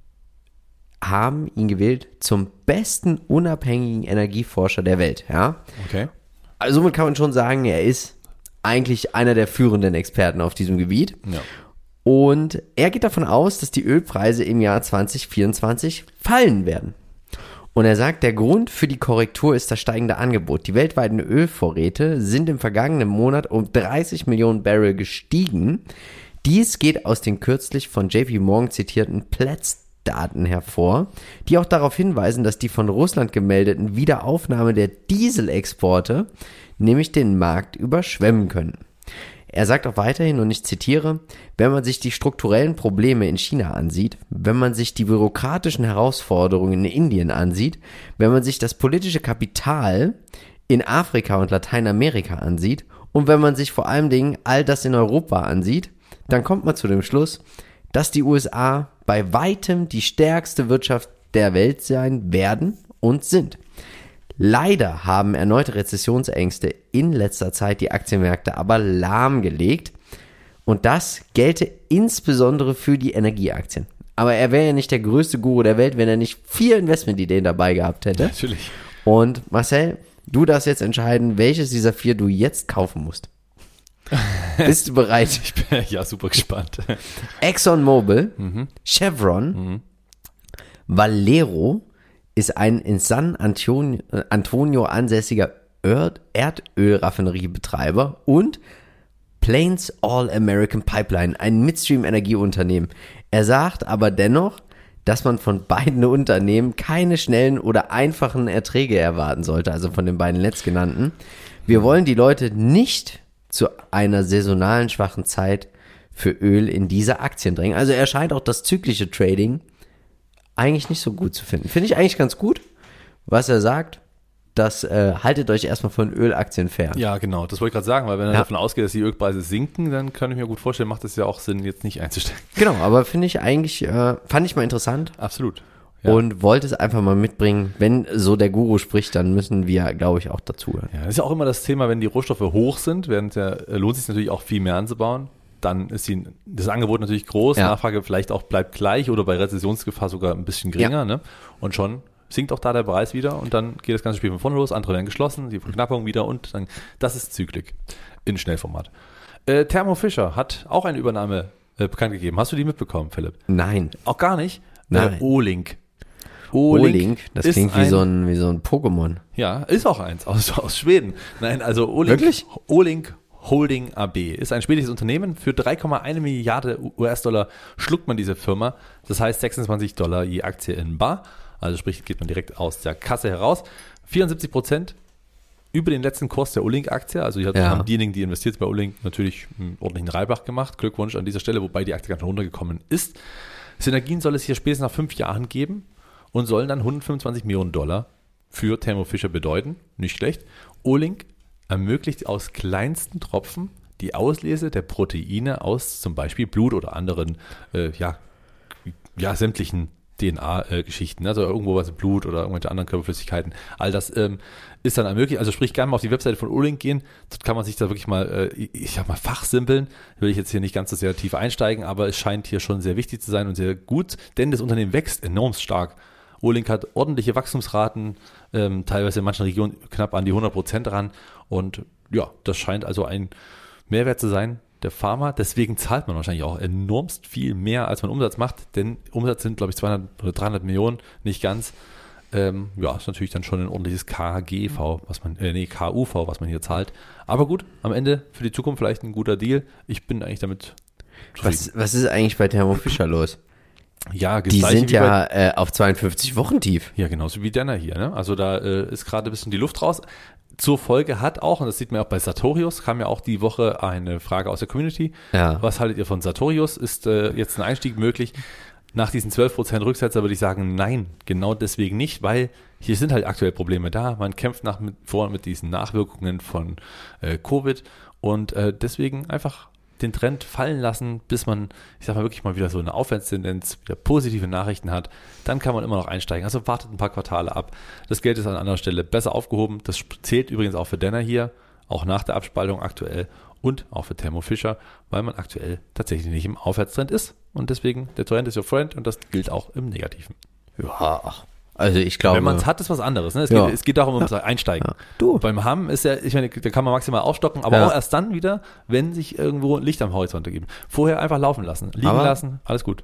haben ihn gewählt zum besten unabhängigen Energieforscher der Welt. Ja? Okay. Also somit kann man schon sagen, er ist eigentlich einer der führenden Experten auf diesem Gebiet. Ja. Und er geht davon aus, dass die Ölpreise im Jahr 2024 fallen werden. Und er sagt, der Grund für die Korrektur ist das steigende Angebot. Die weltweiten Ölvorräte sind im vergangenen Monat um 30 Millionen Barrel gestiegen. Dies geht aus den kürzlich von JP Morgan zitierten Platts-Daten hervor, die auch darauf hinweisen, dass die von Russland gemeldeten Wiederaufnahme der Dieselexporte nämlich den Markt überschwemmen können. Er sagt auch weiterhin, und ich zitiere, wenn man sich die strukturellen Probleme in China ansieht, wenn man sich die bürokratischen Herausforderungen in Indien ansieht, wenn man sich das politische Kapital in Afrika und Lateinamerika ansieht und wenn man sich vor allen Dingen all das in Europa ansieht, dann kommt man zu dem Schluss, dass die USA bei weitem die stärkste Wirtschaft der Welt sein werden und sind. Leider haben erneute Rezessionsängste in letzter Zeit die Aktienmärkte aber lahmgelegt und das gelte insbesondere für die Energieaktien. Aber er wäre ja nicht der größte Guru der Welt, wenn er nicht 4 Investmentideen dabei gehabt hätte. Natürlich. Und Marcel, du darfst jetzt entscheiden, welches dieser 4 du jetzt kaufen musst. Bist du bereit? Ich bin ja super gespannt. ExxonMobil, Chevron, Valero ist ein in San Antonio ansässiger Erdölraffineriebetreiber und Plains All-American Pipeline, ein Midstream-Energieunternehmen. Er sagt aber dennoch, dass man von beiden Unternehmen keine schnellen oder einfachen Erträge erwarten sollte, also von den beiden letztgenannten. Wir wollen die Leute nicht zu einer saisonalen schwachen Zeit für Öl in diese Aktien drängen. Also er scheint auch das zyklische Trading eigentlich nicht so gut zu finden. Finde ich eigentlich ganz gut, was er sagt. Das haltet euch erstmal von Ölaktien fern. Ja, genau, das wollte ich gerade sagen, weil wenn er davon ausgeht, dass die Ölpreise sinken, dann kann ich mir gut vorstellen, macht es ja auch Sinn, jetzt nicht einzusteigen. Genau, aber finde ich eigentlich, fand ich mal interessant. Absolut. Ja. Und wollte es einfach mal mitbringen. Wenn so der Guru spricht, dann müssen wir, glaube ich, auch dazuhören. Ja, das ist ja auch immer das Thema, wenn die Rohstoffe hoch sind, lohnt es sich natürlich auch viel mehr anzubauen. Dann ist das Angebot natürlich groß, Nachfrage vielleicht auch bleibt gleich oder bei Rezessionsgefahr sogar ein bisschen geringer. Ne? Und schon sinkt auch da der Preis wieder und dann geht das ganze Spiel von vorne los, andere werden geschlossen, die Verknappung wieder und dann, das ist Zyklik in Schnellformat. Thermo Fisher hat auch eine Übernahme bekannt gegeben. Hast du die mitbekommen, Philipp? Nein. Auch gar nicht? Nein. O-Link. O-Link, das klingt wie so ein Pokémon. Ja, ist auch eins aus Schweden. Nein, also O-Link. Wirklich? O-Link Holding AB ist ein schwedisches Unternehmen. Für 3,1 Milliarden US-Dollar schluckt man diese Firma. Das heißt $26 je Aktie in bar. Also sprich, geht man direkt aus der Kasse heraus. 74% über den letzten Kurs der O-Link-Aktie. Also haben diejenigen, die investiert sind bei O-Link, natürlich einen ordentlichen Reibach gemacht. Glückwunsch an dieser Stelle, wobei die Aktie ganz runtergekommen ist. Synergien soll es hier spätestens nach 5 Jahren geben und sollen dann $125 Millionen für Thermo Fisher bedeuten. Nicht schlecht. O-Link ermöglicht aus kleinsten Tropfen die Auslese der Proteine aus zum Beispiel Blut oder anderen sämtlichen DNA-Geschichten, also irgendwo was im Blut oder irgendwelche anderen Körperflüssigkeiten. All das ist dann ermöglicht. Also sprich, gerne mal auf die Webseite von O-Link gehen. Dort kann man sich da wirklich mal, fachsimpeln. Will ich jetzt hier nicht ganz so sehr tief einsteigen, aber es scheint hier schon sehr wichtig zu sein und sehr gut, denn das Unternehmen wächst enorm stark. O-Link hat ordentliche Wachstumsraten, teilweise in manchen Regionen knapp an die 100% ran. Und ja, das scheint also ein Mehrwert zu sein, der Pharma. Deswegen zahlt man wahrscheinlich auch enormst viel mehr, als man Umsatz macht. Denn Umsatz sind, glaube ich, 200 oder 300 Millionen, nicht ganz. Ist natürlich dann schon ein ordentliches KUV, was man hier zahlt. Aber gut, am Ende für die Zukunft vielleicht ein guter Deal. Ich bin eigentlich damit zufrieden. Was ist eigentlich bei Thermo Fisher los? Ja, die sind ja auf 52 Wochen tief. Ja, genauso wie Denner hier. Ne? Also da ist gerade ein bisschen die Luft raus. Zur Folge hat auch, und das sieht man auch bei Sartorius, kam ja auch die Woche eine Frage aus der Community. Ja. Was haltet ihr von Sartorius? Ist jetzt ein Einstieg möglich? Nach diesen 12% Rücksetzer würde ich sagen, nein, genau deswegen nicht, weil hier sind halt aktuell Probleme da. Man kämpft mit diesen Nachwirkungen von Covid und deswegen einfach den Trend fallen lassen, bis man, ich sag mal, wirklich mal wieder so eine Aufwärtstendenz, wieder positive Nachrichten hat, dann kann man immer noch einsteigen. Also wartet ein paar Quartale ab. Das Geld ist an anderer Stelle besser aufgehoben. Das zählt übrigens auch für Denner hier, auch nach der Abspaltung aktuell und auch für Thermo Fisher, weil man aktuell tatsächlich nicht im Aufwärtstrend ist. Und deswegen, der Trend ist your friend und das gilt auch im Negativen. Ja, also ich glaube... Wenn man es hat, ist was anderes. Ne? Es geht darum, ums Einsteigen. Ja. Beim Hamm ist ja, ich meine, da kann man maximal aufstocken, aber auch erst dann wieder, wenn sich irgendwo Licht am Horizont ergibt. Vorher einfach laufen lassen, liegen lassen, alles gut.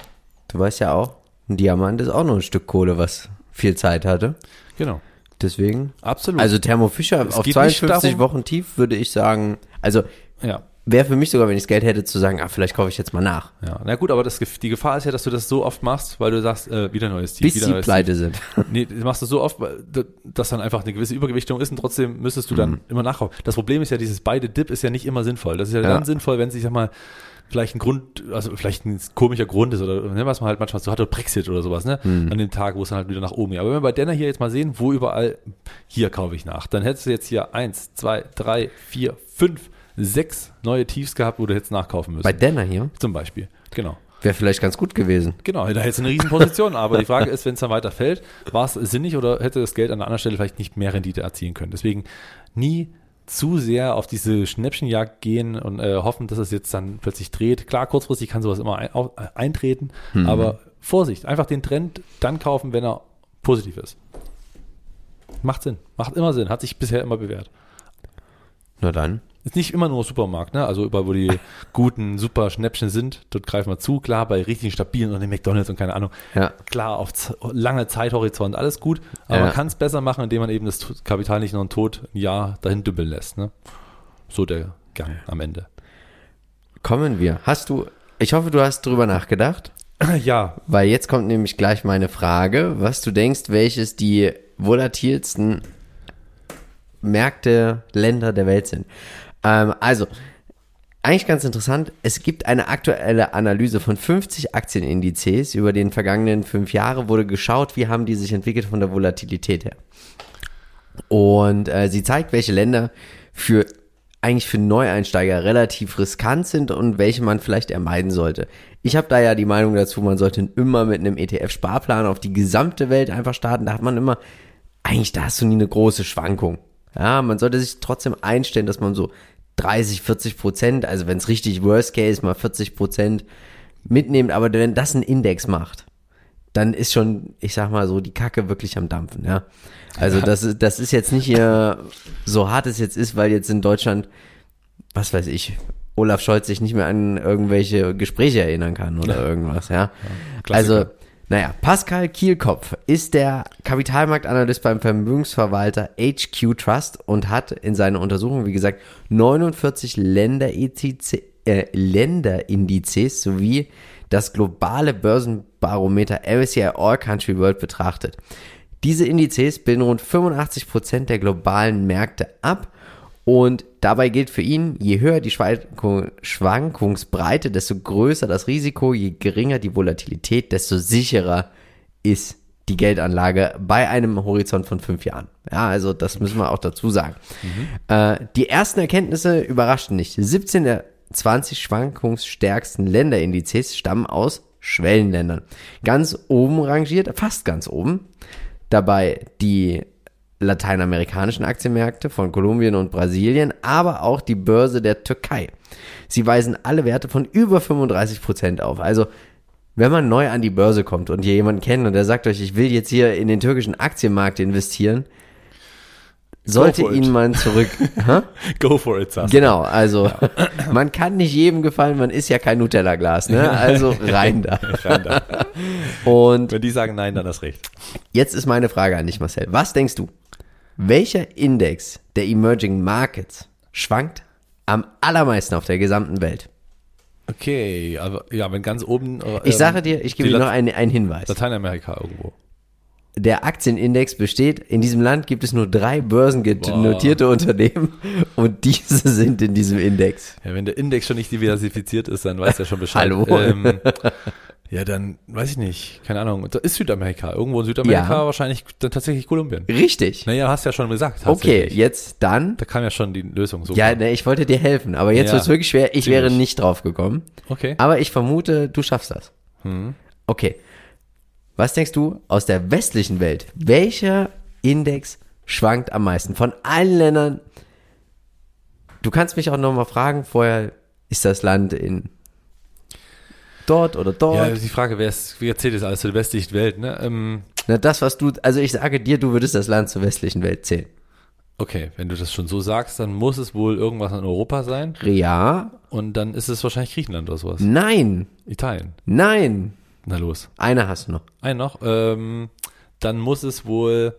Du weißt ja auch, ein Diamant ist auch noch ein Stück Kohle, was viel Zeit hatte. Genau. Deswegen. Absolut. Also Thermo Fisher auf 52 Wochen tief, würde ich sagen, also wäre für mich sogar, wenn ich das Geld hätte, zu sagen, vielleicht kaufe ich jetzt mal nach. Ja, na gut, aber die Gefahr ist ja, dass du das so oft machst, weil du sagst, wieder neues Tief. Bis sie pleite sind. Nee, du machst das so oft, dass dann einfach eine gewisse Übergewichtung ist und trotzdem müsstest du dann immer nachkaufen. Das Problem ist ja, dieses beide Dip ist ja nicht immer sinnvoll. Das ist ja dann sinnvoll, wenn sich, sag mal, vielleicht ein komischer Grund ist oder was man halt manchmal so hat, oder Brexit oder sowas, ne? An dem Tag, wo es dann halt wieder nach oben geht. Aber wenn wir bei Denner hier jetzt mal sehen, wo überall, hier kaufe ich nach, dann hättest du jetzt hier 1, 2, 3, 4, 5, 6 neue Tiefs gehabt, wo du hättest nachkaufen müssen. Bei Denner hier? Zum Beispiel, genau. Wäre vielleicht ganz gut gewesen. Genau, da hättest du eine Riesenposition, aber die Frage ist, wenn es dann weiter fällt, war es sinnig oder hätte das Geld an einer anderen Stelle vielleicht nicht mehr Rendite erzielen können. Deswegen nie zu sehr auf diese Schnäppchenjagd gehen und hoffen, dass es jetzt dann plötzlich dreht. Klar, kurzfristig kann sowas immer eintreten, aber Vorsicht, einfach den Trend dann kaufen, wenn er positiv ist. Macht Sinn, macht immer Sinn, hat sich bisher immer bewährt. Na dann. Ist nicht immer nur Supermarkt, ne? Also überall, wo die guten, super Schnäppchen sind, dort greifen wir zu. Klar, bei richtig stabilen und den McDonalds und keine Ahnung. Ja. Klar, auf lange Zeithorizont, alles gut. Aber man kann es besser machen, indem man eben das Kapital nicht noch ein Jahr dahin dümpeln lässt, ne? So der Gang am Ende. Kommen wir. Ich hoffe, du hast drüber nachgedacht. Ja. Weil jetzt kommt nämlich gleich meine Frage, was du denkst, welches die volatilsten Märkte, Länder der Welt sind. Also, eigentlich ganz interessant, es gibt eine aktuelle Analyse von 50 Aktienindizes über den vergangenen 5 Jahre, wurde geschaut, wie haben die sich entwickelt von der Volatilität her. Und sie zeigt, welche Länder für Neueinsteiger relativ riskant sind und welche man vielleicht vermeiden sollte. Ich habe da ja die Meinung dazu, man sollte immer mit einem ETF-Sparplan auf die gesamte Welt einfach starten. Da hat man immer, da hast du nie eine große Schwankung. Ja, man sollte sich trotzdem einstellen, dass man so 30-40%, also wenn es richtig Worst Case mal 40% mitnimmt, aber wenn das ein Index macht, dann ist schon, ich sag mal so, die Kacke wirklich am Dampfen, ja. Also das ist jetzt nicht hier so hart es jetzt ist, weil jetzt in Deutschland, was weiß ich, Olaf Scholz sich nicht mehr an irgendwelche Gespräche erinnern kann oder irgendwas, ja. Also, Pascal Kielkopf ist der Kapitalmarktanalyst beim Vermögensverwalter HQ Trust und hat in seiner Untersuchung, wie gesagt, 49 Länderindizes sowie das globale Börsenbarometer MSCI All Country World betrachtet. Diese Indizes bilden rund 85% der globalen Märkte ab und dabei gilt für ihn, je höher die Schwankungsbreite, desto größer das Risiko, je geringer die Volatilität, desto sicherer ist die Geldanlage bei einem Horizont von 5 Jahren. Ja, also das müssen wir auch dazu sagen. Die ersten Erkenntnisse überraschten nicht. 17 der 20 schwankungsstärksten Länderindizes stammen aus Schwellenländern. Ganz oben rangiert, fast ganz oben, dabei die lateinamerikanischen Aktienmärkte von Kolumbien und Brasilien, aber auch die Börse der Türkei. Sie weisen alle Werte von über 35% auf. Also, wenn man neu an die Börse kommt und ihr jemanden kennt und der sagt euch, ich will jetzt hier in den türkischen Aktienmarkt investieren, sollte ihn man zurück... Go for it, sagst Genau, also man kann nicht jedem gefallen, man ist ja kein Nutella-Glas, ne? Also rein da. Und wenn die sagen nein, dann das recht. Jetzt ist meine Frage an dich, Marcel. Was denkst du? Welcher Index der Emerging Markets schwankt am allermeisten auf der gesamten Welt? Okay, aber ja, wenn ganz oben... ich sage dir, ich gebe dir noch einen Hinweis. Lateinamerika irgendwo. Der Aktienindex besteht, in diesem Land gibt es nur 3 börsennotierte Unternehmen und diese sind in diesem Index. Ja, wenn der Index schon nicht diversifiziert ist, dann weiß er schon Bescheid. Hallo. Ja, dann weiß ich nicht, keine Ahnung. Da ist Südamerika. Irgendwo in Südamerika wahrscheinlich dann tatsächlich Kolumbien. Richtig. Naja, hast ja schon gesagt. Okay, jetzt dann. Da kam ja schon die Lösung. So ja, ich wollte dir helfen, aber jetzt wird es wirklich schwer. Ich wäre nicht drauf gekommen. Okay. Aber ich vermute, du schaffst das. Okay. Was denkst du aus der westlichen Welt? Welcher Index schwankt am meisten? Von allen Ländern. Du kannst mich auch nochmal fragen, vorher ist das Land in dort oder dort? Ja, die Frage, wie erzählt das alles zur westlichen Welt, ne? Na, das, also ich sage dir, du würdest das Land zur westlichen Welt zählen. Okay, wenn du das schon so sagst, dann muss es wohl irgendwas in Europa sein. Ja. Und dann ist es wahrscheinlich Griechenland oder sowas. Nein. Italien. Nein. Na los. Eine hast du noch. Einen noch. Dann muss es wohl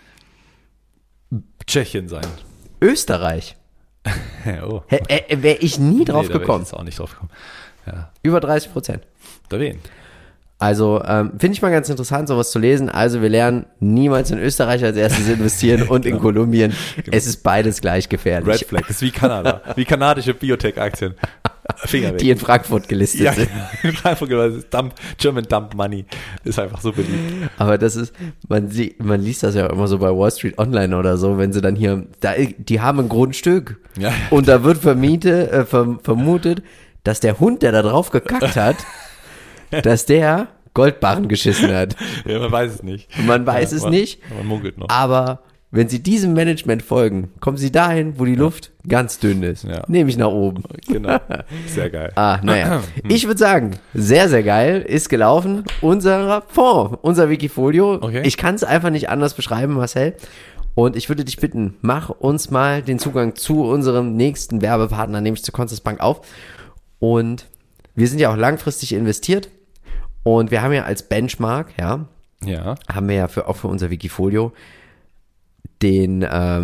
Tschechien sein. Österreich. Oh. Wäre ich nie drauf Da gekommen. wäre ich jetzt auch nicht drauf gekommen. Ja. Über 30%. Da wen? Also finde ich mal ganz interessant, sowas zu lesen. Also wir lernen, niemals in Österreich als erstes investieren und in Kolumbien. Es ist beides gleich gefährlich. Red Flag, das ist wie Kanada. Wie kanadische Biotech-Aktien. Finger weg. Die in Frankfurt gelistet Ja, sind. in Frankfurt German Dump Money ist einfach so beliebt. Aber das ist, man liest das ja immer so bei Wall Street Online oder so, wenn sie dann hier, die haben ein Grundstück Ja. und da wird vermutet, dass der Hund, der da drauf gekackt hat, dass der Goldbarren geschissen hat. Ja, man weiß es nicht. Man weiß es nicht, Man munkelt noch. aber wenn Sie diesem Management folgen, kommen Sie dahin, wo die Luft ganz dünn ist. Ja. Nämlich nach oben. Genau. Sehr geil. Naja. Ich würde sagen, sehr, sehr geil, ist gelaufen. Unser Fonds, unser Wikifolio. Okay. Ich kann es einfach nicht anders beschreiben, Marcel. Und ich würde dich bitten, mach uns mal den Zugang zu unserem nächsten Werbepartner, nämlich zur Consorsbank auf. Und wir sind ja auch langfristig investiert. Und wir haben ja als Benchmark, haben wir ja auch für unser Wikifolio den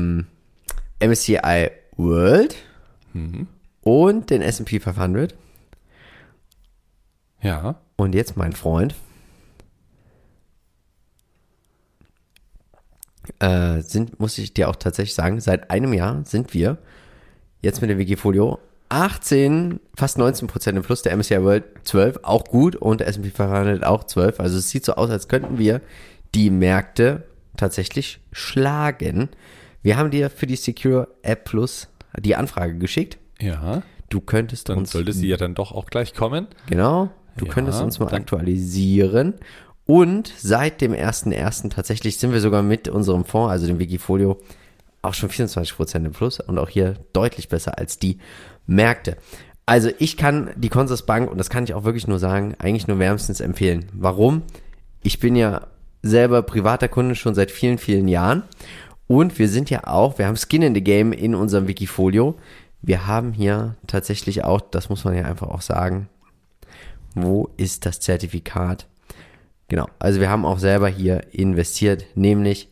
MSCI World und den S&P 500. Ja. Und jetzt, mein Freund, muss ich dir auch tatsächlich sagen, seit einem Jahr sind wir jetzt mit dem Wikifolio 18, fast 19% im Plus, der MSCI World 12, auch gut, und der S&P 500 auch 12. Also es sieht so aus, als könnten wir die Märkte tatsächlich schlagen. Wir haben dir für die Secure App Plus die Anfrage geschickt. Ja. Du könntest dann uns... sollte sie ja dann doch auch gleich kommen. Genau. Du könntest uns mal aktualisieren. Und seit dem 1.1. tatsächlich sind wir sogar mit unserem Fonds, also dem Wikifolio, auch schon 24% im Plus und auch hier deutlich besser als die Märkte. Also ich kann die Consorsbank, und das kann ich auch wirklich nur sagen, eigentlich nur wärmstens empfehlen. Warum? Ich bin ja selber privater Kunde schon seit vielen, vielen Jahren, und wir haben Skin in the Game in unserem Wikifolio. Wir haben hier tatsächlich auch, das muss man ja einfach auch sagen, wo ist das Zertifikat? Genau, also wir haben auch selber hier investiert, nämlich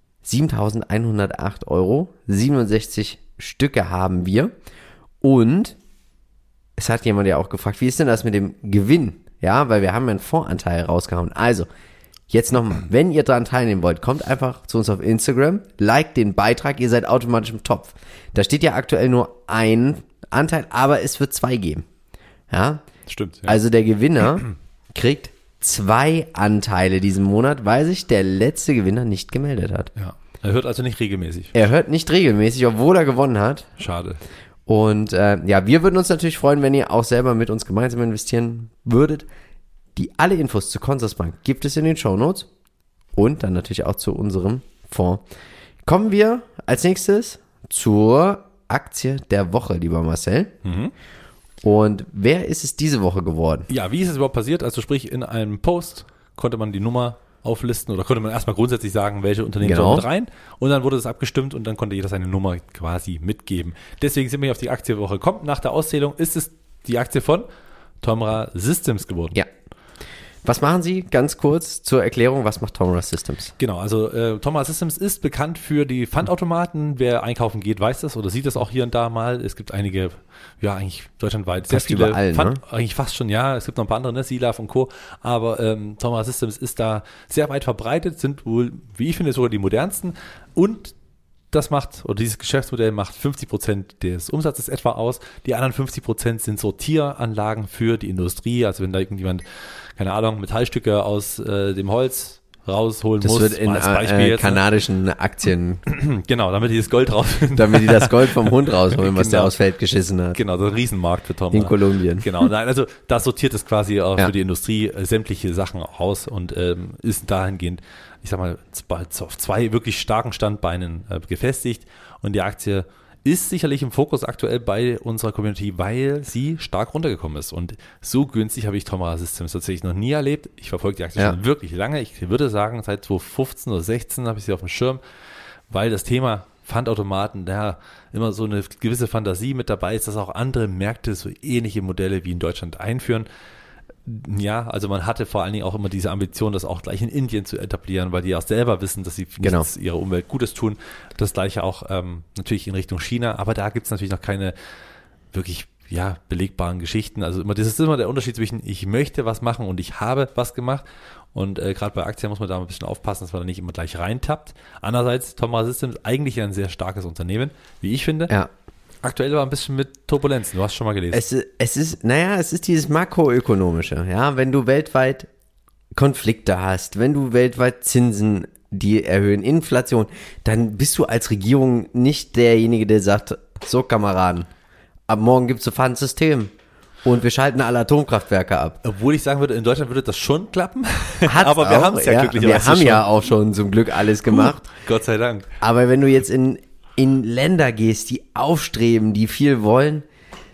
7.108 Euro, 67 Stücke haben wir, und es hat jemand ja auch gefragt, wie ist denn das mit dem Gewinn? Ja, weil wir haben ja einen Fondsanteil rausgehauen. Also, jetzt nochmal, wenn ihr daran teilnehmen wollt, kommt einfach zu uns auf Instagram, liked den Beitrag, ihr seid automatisch im Topf. Da steht ja aktuell nur ein Anteil, aber es wird 2 geben. Ja, stimmt. Ja. Also der Gewinner kriegt 2 Anteile diesen Monat, weil sich der letzte Gewinner nicht gemeldet hat. Ja. Er hört also nicht regelmäßig. Er hört nicht regelmäßig, obwohl er gewonnen hat. Schade. Und wir würden uns natürlich freuen, wenn ihr auch selber mit uns gemeinsam investieren würdet. Alle Infos zur Consorsbank gibt es in den Shownotes und dann natürlich auch zu unserem Fonds. Kommen wir als nächstes zur Aktie der Woche, lieber Marcel. Und wer ist es diese Woche geworden? Ja, wie ist es überhaupt passiert? Also sprich, in einem Post konnte man die Nummer auflisten oder konnte man erstmal grundsätzlich sagen, welche Unternehmen sollen mit rein, und dann wurde das abgestimmt und dann konnte jeder seine Nummer quasi mitgeben. Deswegen sind wir hier auf die Aktienwoche gekommen. Nach der Auszählung ist es die Aktie von Tomra Systems geworden. Ja. Was machen Sie? Ganz kurz zur Erklärung, was macht Tomra Systems? Genau, also Tomra Systems ist bekannt für die Pfandautomaten. Wer einkaufen geht, weiß das oder sieht das auch hier und da mal. Es gibt einige, ja eigentlich deutschlandweit, sehr viele überall, Pfand, eigentlich fast schon, ja. Es gibt noch ein paar andere, ne, Silaf und Co. Aber Tomra Systems ist da sehr weit verbreitet, sind wohl, wie ich finde, sogar die modernsten, und das macht, oder dieses Geschäftsmodell macht 50% des Umsatzes etwa aus. Die anderen 50% sind Sortieranlagen für die Industrie. Also wenn da irgendjemand, keine Ahnung, Metallstücke aus dem Holz rausholen das muss. Das wird in kanadischen Aktien. Genau, damit die das Gold rausfinden. Damit die das Gold vom Hund rausholen, was der aufs Feld geschissen hat. Genau, so ein Riesenmarkt für Tomra. In Kolumbien. Genau, nein, also da sortiert es quasi auch für die Industrie sämtliche Sachen aus und ist dahingehend, ich sag mal, auf 2 wirklich starken Standbeinen gefestigt, und die Aktie ist sicherlich im Fokus aktuell bei unserer Community, weil sie stark runtergekommen ist, und so günstig habe ich Tomra Systems tatsächlich noch nie erlebt. Ich verfolge die Aktie schon wirklich lange, ich würde sagen seit 2015 oder 2016 habe ich sie auf dem Schirm, weil das Thema Pfandautomaten, da immer so eine gewisse Fantasie mit dabei ist, dass auch andere Märkte so ähnliche Modelle wie in Deutschland einführen. Ja, also man hatte vor allen Dingen auch immer diese Ambition, das auch gleich in Indien zu etablieren, weil die auch selber wissen, dass sie nichts ihrer Umwelt Gutes tun. Das gleiche auch natürlich in Richtung China, aber da gibt es natürlich noch keine wirklich belegbaren Geschichten. Also das ist immer der Unterschied zwischen ich möchte was machen und ich habe was gemacht. Und gerade bei Aktien muss man da ein bisschen aufpassen, dass man da nicht immer gleich reintappt. Andererseits, Tomra Systems eigentlich ein sehr starkes Unternehmen, wie ich finde. Ja. Aktuell war ein bisschen mit Turbulenzen, du hast schon mal gelesen. Es ist dieses makroökonomische, ja, wenn du weltweit Konflikte hast, wenn du weltweit Zinsen, die erhöhen, Inflation, dann bist du als Regierung nicht derjenige, der sagt, so Kameraden, ab morgen gibt's ein Pfandsystem und wir schalten alle Atomkraftwerke ab. Obwohl ich sagen würde, in Deutschland würde das schon klappen, aber wir haben es ja glücklicherweise schon. Wir haben ja auch schon zum Glück alles gemacht. Gott sei Dank. Aber wenn du jetzt in Länder gehst, die aufstreben, die viel wollen,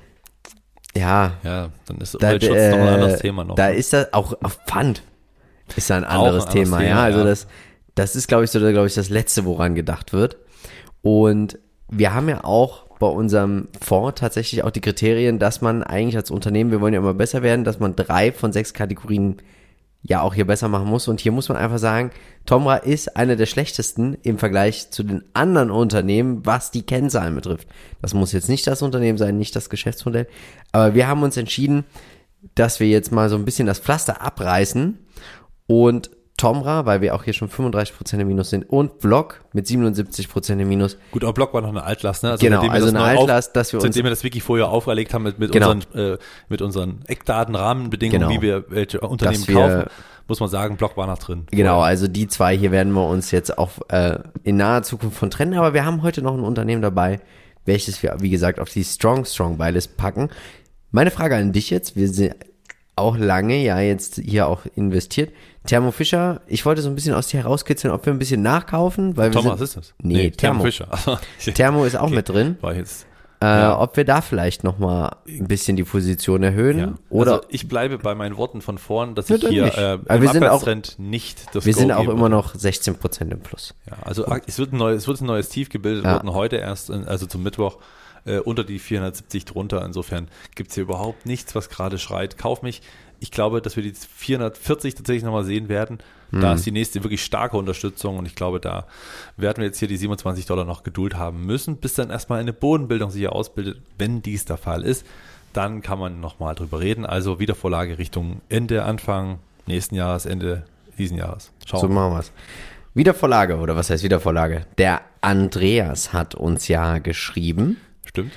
dann ist Umweltschutz noch ein anderes Thema noch. Da ist das auch auf Pfand ist da ein anderes Thema, ja. Also Das ist, glaube ich, das Letzte, woran gedacht wird. Und wir haben ja auch bei unserem Fonds tatsächlich auch die Kriterien, dass man eigentlich als Unternehmen, wir wollen ja immer besser werden, dass man 3 von 6 Kategorien ja auch hier besser machen muss. Und hier muss man einfach sagen, Tomra ist einer der schlechtesten im Vergleich zu den anderen Unternehmen, was die Kennzahlen betrifft. Das muss jetzt nicht das Unternehmen sein, nicht das Geschäftsmodell. Aber wir haben uns entschieden, dass wir jetzt mal so ein bisschen das Pflaster abreißen und Tomra, weil wir auch hier schon 35% im Minus sind, und Block mit 77% im Minus. Gut, aber Block war noch eine Altlast, ne? Also genau, also eine Altlast, dass wir uns... Seitdem wir das Wiki vorher auferlegt haben mit unseren Eckdaten, Rahmenbedingungen, wie wir welche Unternehmen kaufen, muss man sagen, Block war noch drin. Genau, also die 2 hier werden wir uns jetzt auch in naher Zukunft von trennen, aber wir haben heute noch ein Unternehmen dabei, welches wir, wie gesagt, auf die Strong Buy-List packen. Meine Frage an dich jetzt, wir sind auch lange ja jetzt hier auch investiert. Thermo Fisher, ich wollte so ein bisschen aus dir herauskitzeln, ob wir ein bisschen nachkaufen, weil wir Thomas ist das? Nee, Thermo Fisher. Thermo ist auch okay. mit drin. War jetzt, ob wir da vielleicht nochmal ein bisschen die Position erhöhen. Ja. Oder also ich bleibe bei meinen Worten von vorn, dass ich hier im wir sind Abwärtstrend nicht das Wir Go sind auch gebe. immer noch 16% im Plus. Ja, also es wird ein neues Tief gebildet, wurden heute erst, also zum Mittwoch, unter die 470 drunter. Insofern gibt es hier überhaupt nichts, was gerade schreit. Kauf mich. Ich glaube, dass wir die 440 tatsächlich nochmal sehen werden. Da ist die nächste wirklich starke Unterstützung und ich glaube, da werden wir jetzt hier die $27 noch Geduld haben müssen, bis dann erstmal eine Bodenbildung sich hier ausbildet. Wenn dies der Fall ist, dann kann man nochmal drüber reden. Also Wiedervorlage Richtung Ende, Anfang nächsten Jahres, Ende diesen Jahres. Schauen So machen wir es. Wiedervorlage, oder was heißt Wiedervorlage? Der Andreas hat uns ja geschrieben. Stimmt.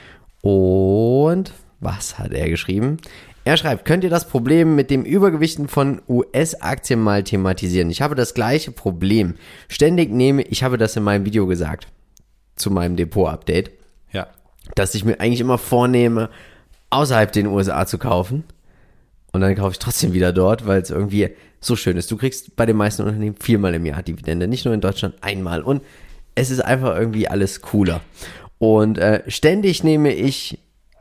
Und was hat er geschrieben? Er schreibt, könnt ihr das Problem mit dem Übergewichten von US-Aktien mal thematisieren? Ich habe das gleiche Problem. Ich habe das in meinem Video gesagt, zu meinem Depot-Update, Ja. dass ich mir eigentlich immer vornehme, außerhalb den USA zu kaufen. Und dann kaufe ich trotzdem wieder dort, weil es irgendwie so schön ist. Du kriegst bei den meisten Unternehmen 4-mal im Jahr Dividende, nicht nur in Deutschland einmal. Und es ist einfach irgendwie alles cooler. Und ständig nehme ich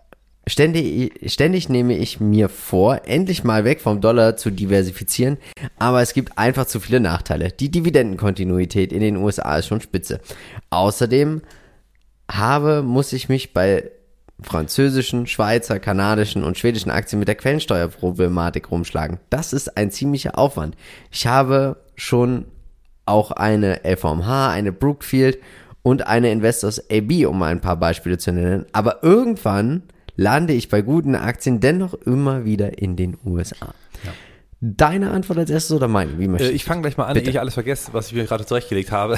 mir vor, endlich mal weg vom Dollar zu diversifizieren, aber es gibt einfach zu viele Nachteile. Die Dividendenkontinuität in den USA ist schon spitze. Außerdem muss ich mich bei französischen, Schweizer, kanadischen und schwedischen Aktien mit der Quellensteuerproblematik rumschlagen. Das ist ein ziemlicher Aufwand. Ich habe schon auch eine LVMH, eine Brookfield und eine Investors AB, um mal ein paar Beispiele zu nennen. Aber irgendwann lande ich bei guten Aktien dennoch immer wieder in den USA. Ja. Deine Antwort als erstes oder meine? Wie möchtest du? Ich fange gleich mal an, Bitte. ehe ich alles vergesse, was ich mir gerade zurechtgelegt habe.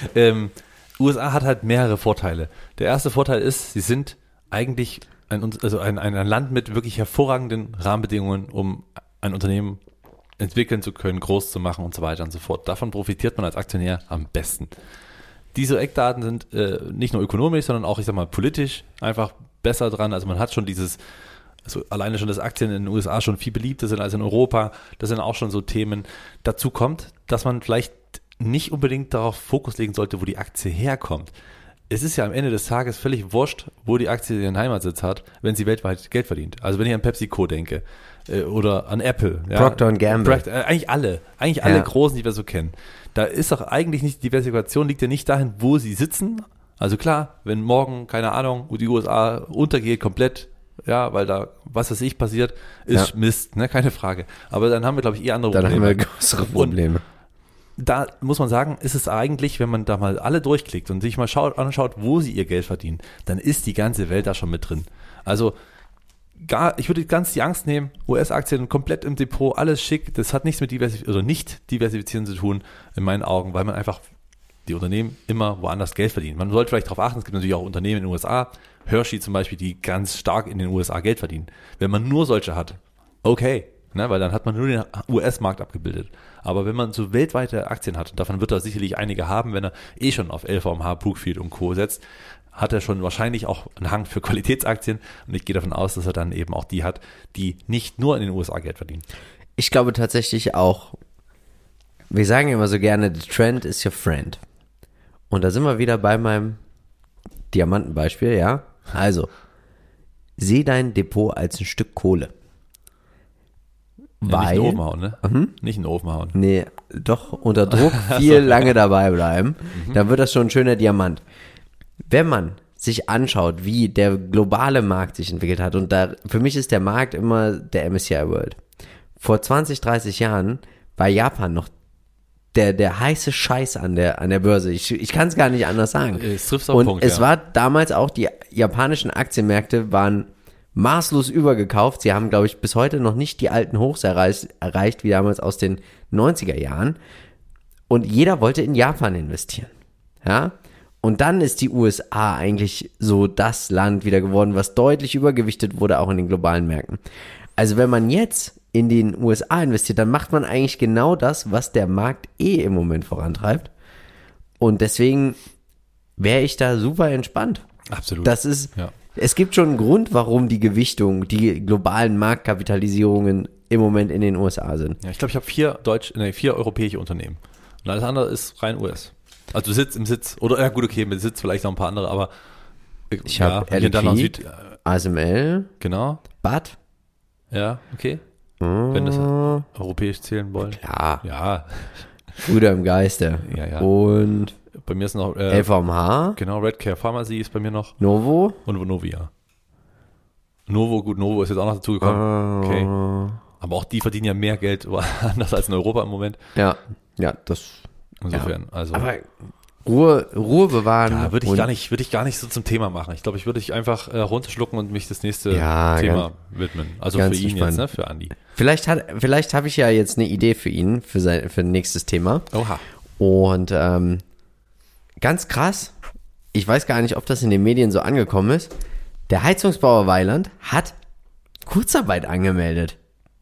USA hat halt mehrere Vorteile. Der erste Vorteil ist, sie sind eigentlich ein Land mit wirklich hervorragenden Rahmenbedingungen, um ein Unternehmen entwickeln zu können, groß zu machen und so weiter und so fort. Davon profitiert man als Aktionär am besten. Diese Eckdaten sind nicht nur ökonomisch, sondern auch, ich sag mal, politisch einfach besser dran. Also man hat schon alleine schon, dass Aktien in den USA schon viel beliebter sind als in Europa. Das sind auch schon so Themen. Dazu kommt, dass man vielleicht nicht unbedingt darauf Fokus legen sollte, wo die Aktie herkommt. Es ist ja am Ende des Tages völlig wurscht, wo die Aktie ihren Heimatsitz hat, wenn sie weltweit Geld verdient. Also wenn ich an PepsiCo denke oder an Apple. Ja, Procter & Gamble. Eigentlich alle Großen, die wir so kennen. Da ist doch eigentlich nicht, die Diversifikation liegt ja nicht dahin, wo sie sitzen. Also klar, wenn morgen, keine Ahnung, wo die USA untergeht komplett, ja, weil da, was weiß ich, passiert, ist Mist, ne, keine Frage. Aber dann haben wir, glaube ich, andere Probleme. Dann haben wir größere Probleme. Da muss man sagen, ist es eigentlich, wenn man da mal alle durchklickt und sich mal anschaut, wo sie ihr Geld verdienen, dann ist die ganze Welt da schon mit drin. Also ich würde ganz die Angst nehmen, US-Aktien komplett im Depot, alles schick, das hat nichts mit nicht diversifizieren zu tun, in meinen Augen, weil man einfach die Unternehmen immer woanders Geld verdienen. Man sollte vielleicht darauf achten, es gibt natürlich auch Unternehmen in den USA, Hershey zum Beispiel, die ganz stark in den USA Geld verdienen. Wenn man nur solche hat, okay, ne, weil dann hat man nur den US-Markt abgebildet. Aber wenn man so weltweite Aktien hat, davon wird er sicherlich einige haben, wenn er schon auf LVMH, Brookfield und Co. setzt, hat er schon wahrscheinlich auch einen Hang für Qualitätsaktien und ich gehe davon aus, dass er dann eben auch die hat, die nicht nur in den USA Geld verdienen. Ich glaube tatsächlich auch, wir sagen immer so gerne, the trend is your friend. Und da sind wir wieder bei meinem Diamantenbeispiel, ja. Also, sieh dein Depot als ein Stück Kohle. Ja, nicht in weil, den Ofen hauen, ne? Nicht in den Ofen hauen. nee, doch unter Druck viel lange dabei bleiben, dann wird das schon ein schöner Diamant. Wenn man sich anschaut, wie der globale Markt sich entwickelt hat, und da für mich ist der Markt immer der MSCI World. Vor 20, 30 Jahren war Japan noch der heiße Scheiß an der Börse. Ich kann es gar nicht anders sagen. Es trifft auf den Und Punkt, es ja. war damals auch, die japanischen Aktienmärkte waren maßlos übergekauft. Sie haben, glaube ich, bis heute noch nicht die alten Hochs erreicht, wie damals aus den 90er Jahren. Und jeder wollte in Japan investieren. Ja? Und dann ist die USA eigentlich so das Land wieder geworden, was deutlich übergewichtet wurde, auch in den globalen Märkten. Also wenn man jetzt in den USA investiert, dann macht man eigentlich genau das, was der Markt im Moment vorantreibt. Und deswegen wäre ich da super entspannt. Absolut. Das ist, Ja. Es gibt schon einen Grund, warum die Gewichtung, die globalen Marktkapitalisierungen im Moment in den USA sind. Ja, ich glaube, ich habe 4 europäische Unternehmen. Und alles andere ist rein US. Also Sitz im Sitz. Oder, ja gut, okay, mit Sitz vielleicht noch ein paar andere, aber Ich habe LEP, ASML, genau. BAT. Ja, okay. Wenn das europäisch zählen wollen. Ja, Ja, Brüder im Geiste. Ja. Und bei mir ist noch LVMH, genau, Redcare Pharmacy ist bei mir noch Novo. und Vonovia. Novo ist jetzt auch noch dazugekommen. Okay. Aber auch die verdienen ja mehr Geld anders als in Europa im Moment. Ja, das. Insofern, also. Aber Ruhe bewahren. Ja, würde ich und- gar nicht so zum Thema machen. Ich glaube, ich würde dich einfach runterschlucken und mich das nächste Ja, Thema widmen. Also für ganz ihn entspannt. jetzt, ne? Für Andi. Vielleicht habe ich ja jetzt eine Idee für ihn, für ein nächstes Thema. Oha. Und ganz krass, ich weiß gar nicht, ob das in den Medien so angekommen ist, der Heizungsbauer Weiland hat Kurzarbeit angemeldet.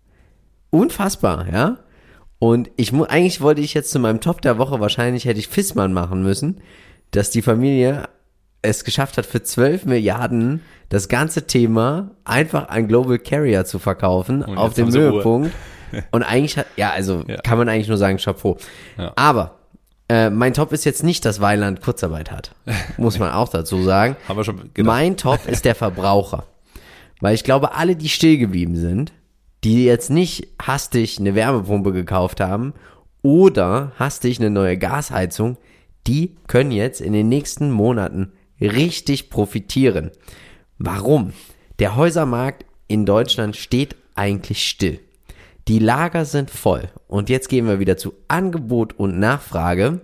Unfassbar, ja? Und eigentlich wollte ich jetzt zu meinem Top der Woche, wahrscheinlich hätte ich Fissmann machen müssen, dass die Familie es geschafft hat, für 12 Milliarden das ganze Thema einfach an Global Carrier zu verkaufen, Und auf jetzt dem haben sie Ruhe. Höhepunkt. Und eigentlich kann man eigentlich nur sagen, Chapeau. Ja. Aber mein Top ist jetzt nicht, dass Weiland Kurzarbeit hat. Muss man auch dazu sagen. Haben wir schon gedacht. Mein Top ist der Verbraucher. Weil ich glaube, alle, die still geblieben sind, die jetzt nicht hastig eine Wärmepumpe gekauft haben oder hastig eine neue Gasheizung, die können jetzt in den nächsten Monaten richtig profitieren. Warum? Der Häusermarkt in Deutschland steht eigentlich still. Die Lager sind voll. Und jetzt gehen wir wieder zu Angebot und Nachfrage.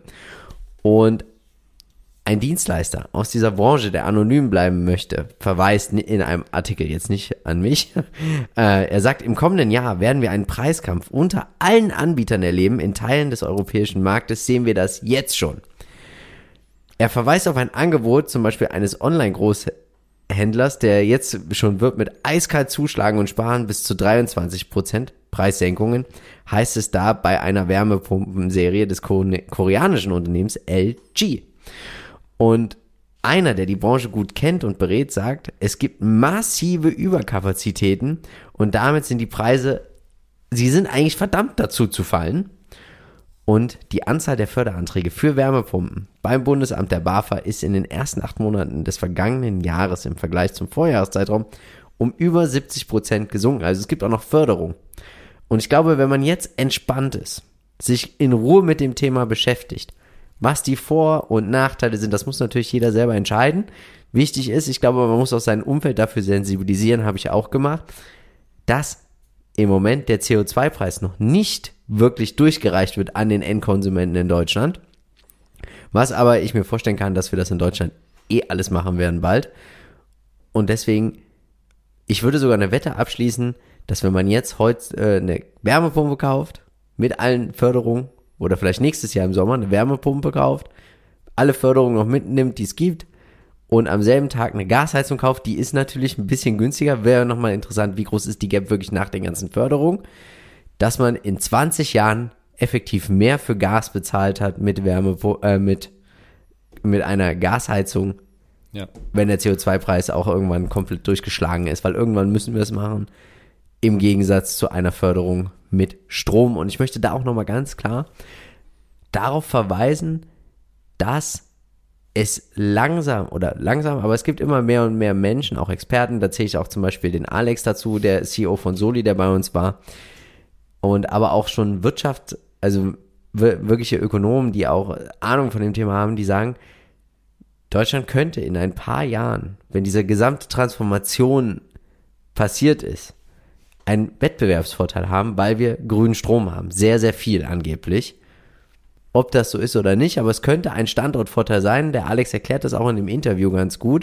Und ein Dienstleister aus dieser Branche, der anonym bleiben möchte, verweist in einem Artikel jetzt nicht an mich. Er sagt, im kommenden Jahr werden wir einen Preiskampf unter allen Anbietern erleben. In Teilen des europäischen Marktes sehen wir das jetzt schon. Er verweist auf ein Angebot, zum Beispiel eines Online-Großhändlers, der jetzt schon wirbt mit eiskalt zuschlagen und sparen bis zu 23% Preissenkungen, heißt es da bei einer Wärmepumpenserie des koreanischen Unternehmens LG. Und einer, der die Branche gut kennt und berät, sagt, es gibt massive Überkapazitäten und damit sind die Preise, sie sind eigentlich verdammt dazu zu fallen. Und die Anzahl der Förderanträge für Wärmepumpen beim Bundesamt der BAFA ist in den ersten 8 Monaten des vergangenen Jahres im Vergleich zum Vorjahreszeitraum um über 70% gesunken. Also es gibt auch noch Förderung. Und ich glaube, wenn man jetzt entspannt ist, sich in Ruhe mit dem Thema beschäftigt, was die Vor- und Nachteile sind, das muss natürlich jeder selber entscheiden. Wichtig ist, ich glaube, man muss auch sein Umfeld dafür sensibilisieren, habe ich auch gemacht, dass im Moment der CO2-Preis noch nicht wirklich durchgereicht wird an den Endkonsumenten in Deutschland. Was aber ich mir vorstellen kann, dass wir das in Deutschland alles machen werden bald. Und deswegen, ich würde sogar eine Wette abschließen, dass wenn man jetzt heute eine Wärmepumpe kauft, mit allen Förderungen, oder vielleicht nächstes Jahr im Sommer eine Wärmepumpe kauft, alle Förderungen noch mitnimmt, die es gibt, und am selben Tag eine Gasheizung kauft, die ist natürlich ein bisschen günstiger, wäre nochmal interessant, wie groß ist die Gap wirklich nach den ganzen Förderungen, dass man in 20 Jahren effektiv mehr für Gas bezahlt hat mit mit einer Gasheizung, Ja. wenn der CO2-Preis auch irgendwann komplett durchgeschlagen ist, weil irgendwann müssen wir es machen, im Gegensatz zu einer Förderung mit Strom. Und ich möchte da auch nochmal ganz klar darauf verweisen, dass es langsam, aber es gibt immer mehr und mehr Menschen, auch Experten, da zähle ich auch zum Beispiel den Alex dazu, der CEO von Soli, der bei uns war, und aber auch schon Wirtschaft, also wirkliche Ökonomen, die auch Ahnung von dem Thema haben, die sagen, Deutschland könnte in ein paar Jahren, wenn diese gesamte Transformation passiert ist, einen Wettbewerbsvorteil haben, weil wir grünen Strom haben. Sehr, sehr viel angeblich. Ob das so ist oder nicht, aber es könnte ein Standortvorteil sein. Der Alex erklärt das auch in dem Interview ganz gut,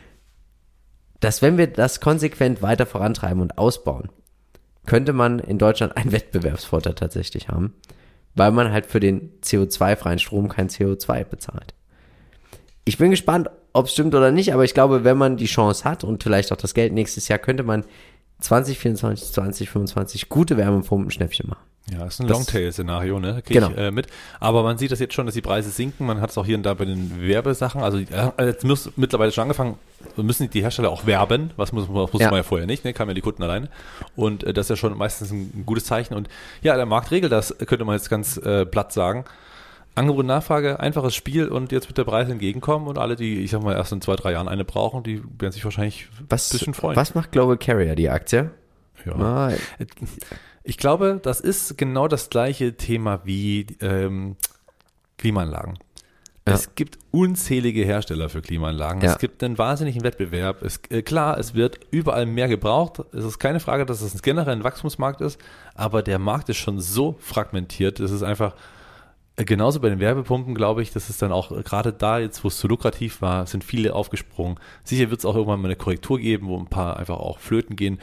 dass wenn wir das konsequent weiter vorantreiben und ausbauen, könnte man in Deutschland einen Wettbewerbsvorteil tatsächlich haben, weil man halt für den CO2-freien Strom kein CO2 bezahlt. Ich bin gespannt, ob es stimmt oder nicht, aber ich glaube, wenn man die Chance hat und vielleicht auch das Geld nächstes Jahr, könnte man 2024, 2025 gute Wärmepumpen Schnäppchen machen. Ja, ist ein Longtail-Szenario, ne? Genau. Ich mit. Aber man sieht das jetzt schon, dass die Preise sinken. Man hat es auch hier und da bei den Werbesachen. Also jetzt muss mittlerweile schon angefangen, müssen die Hersteller auch werben. Was muss man ja vorher nicht, ne? Kamen ja die Kunden alleine. Und das ist ja schon meistens ein gutes Zeichen. Und ja, der Markt regelt das, könnte man jetzt ganz platt sagen. Angebot und Nachfrage, einfaches Spiel und jetzt wird der Preis entgegenkommen und alle, die, ich sag mal, erst in 2-3 Jahren eine brauchen, die werden sich wahrscheinlich ein bisschen freuen. Was macht Global Carrier, die Aktie? Ja. Ich glaube, das ist genau das gleiche Thema wie Klimaanlagen. Ja. Es gibt unzählige Hersteller für Klimaanlagen. Ja. Es gibt einen wahnsinnigen Wettbewerb. Klar, es wird überall mehr gebraucht. Es ist keine Frage, dass es generell ein Wachstumsmarkt ist, aber der Markt ist schon so fragmentiert, es ist einfach genauso bei den Werbepumpen, glaube ich, dass es dann auch gerade da jetzt, wo es zu lukrativ war, sind viele aufgesprungen. Sicher wird es auch irgendwann mal eine Korrektur geben, wo ein paar einfach auch flöten gehen.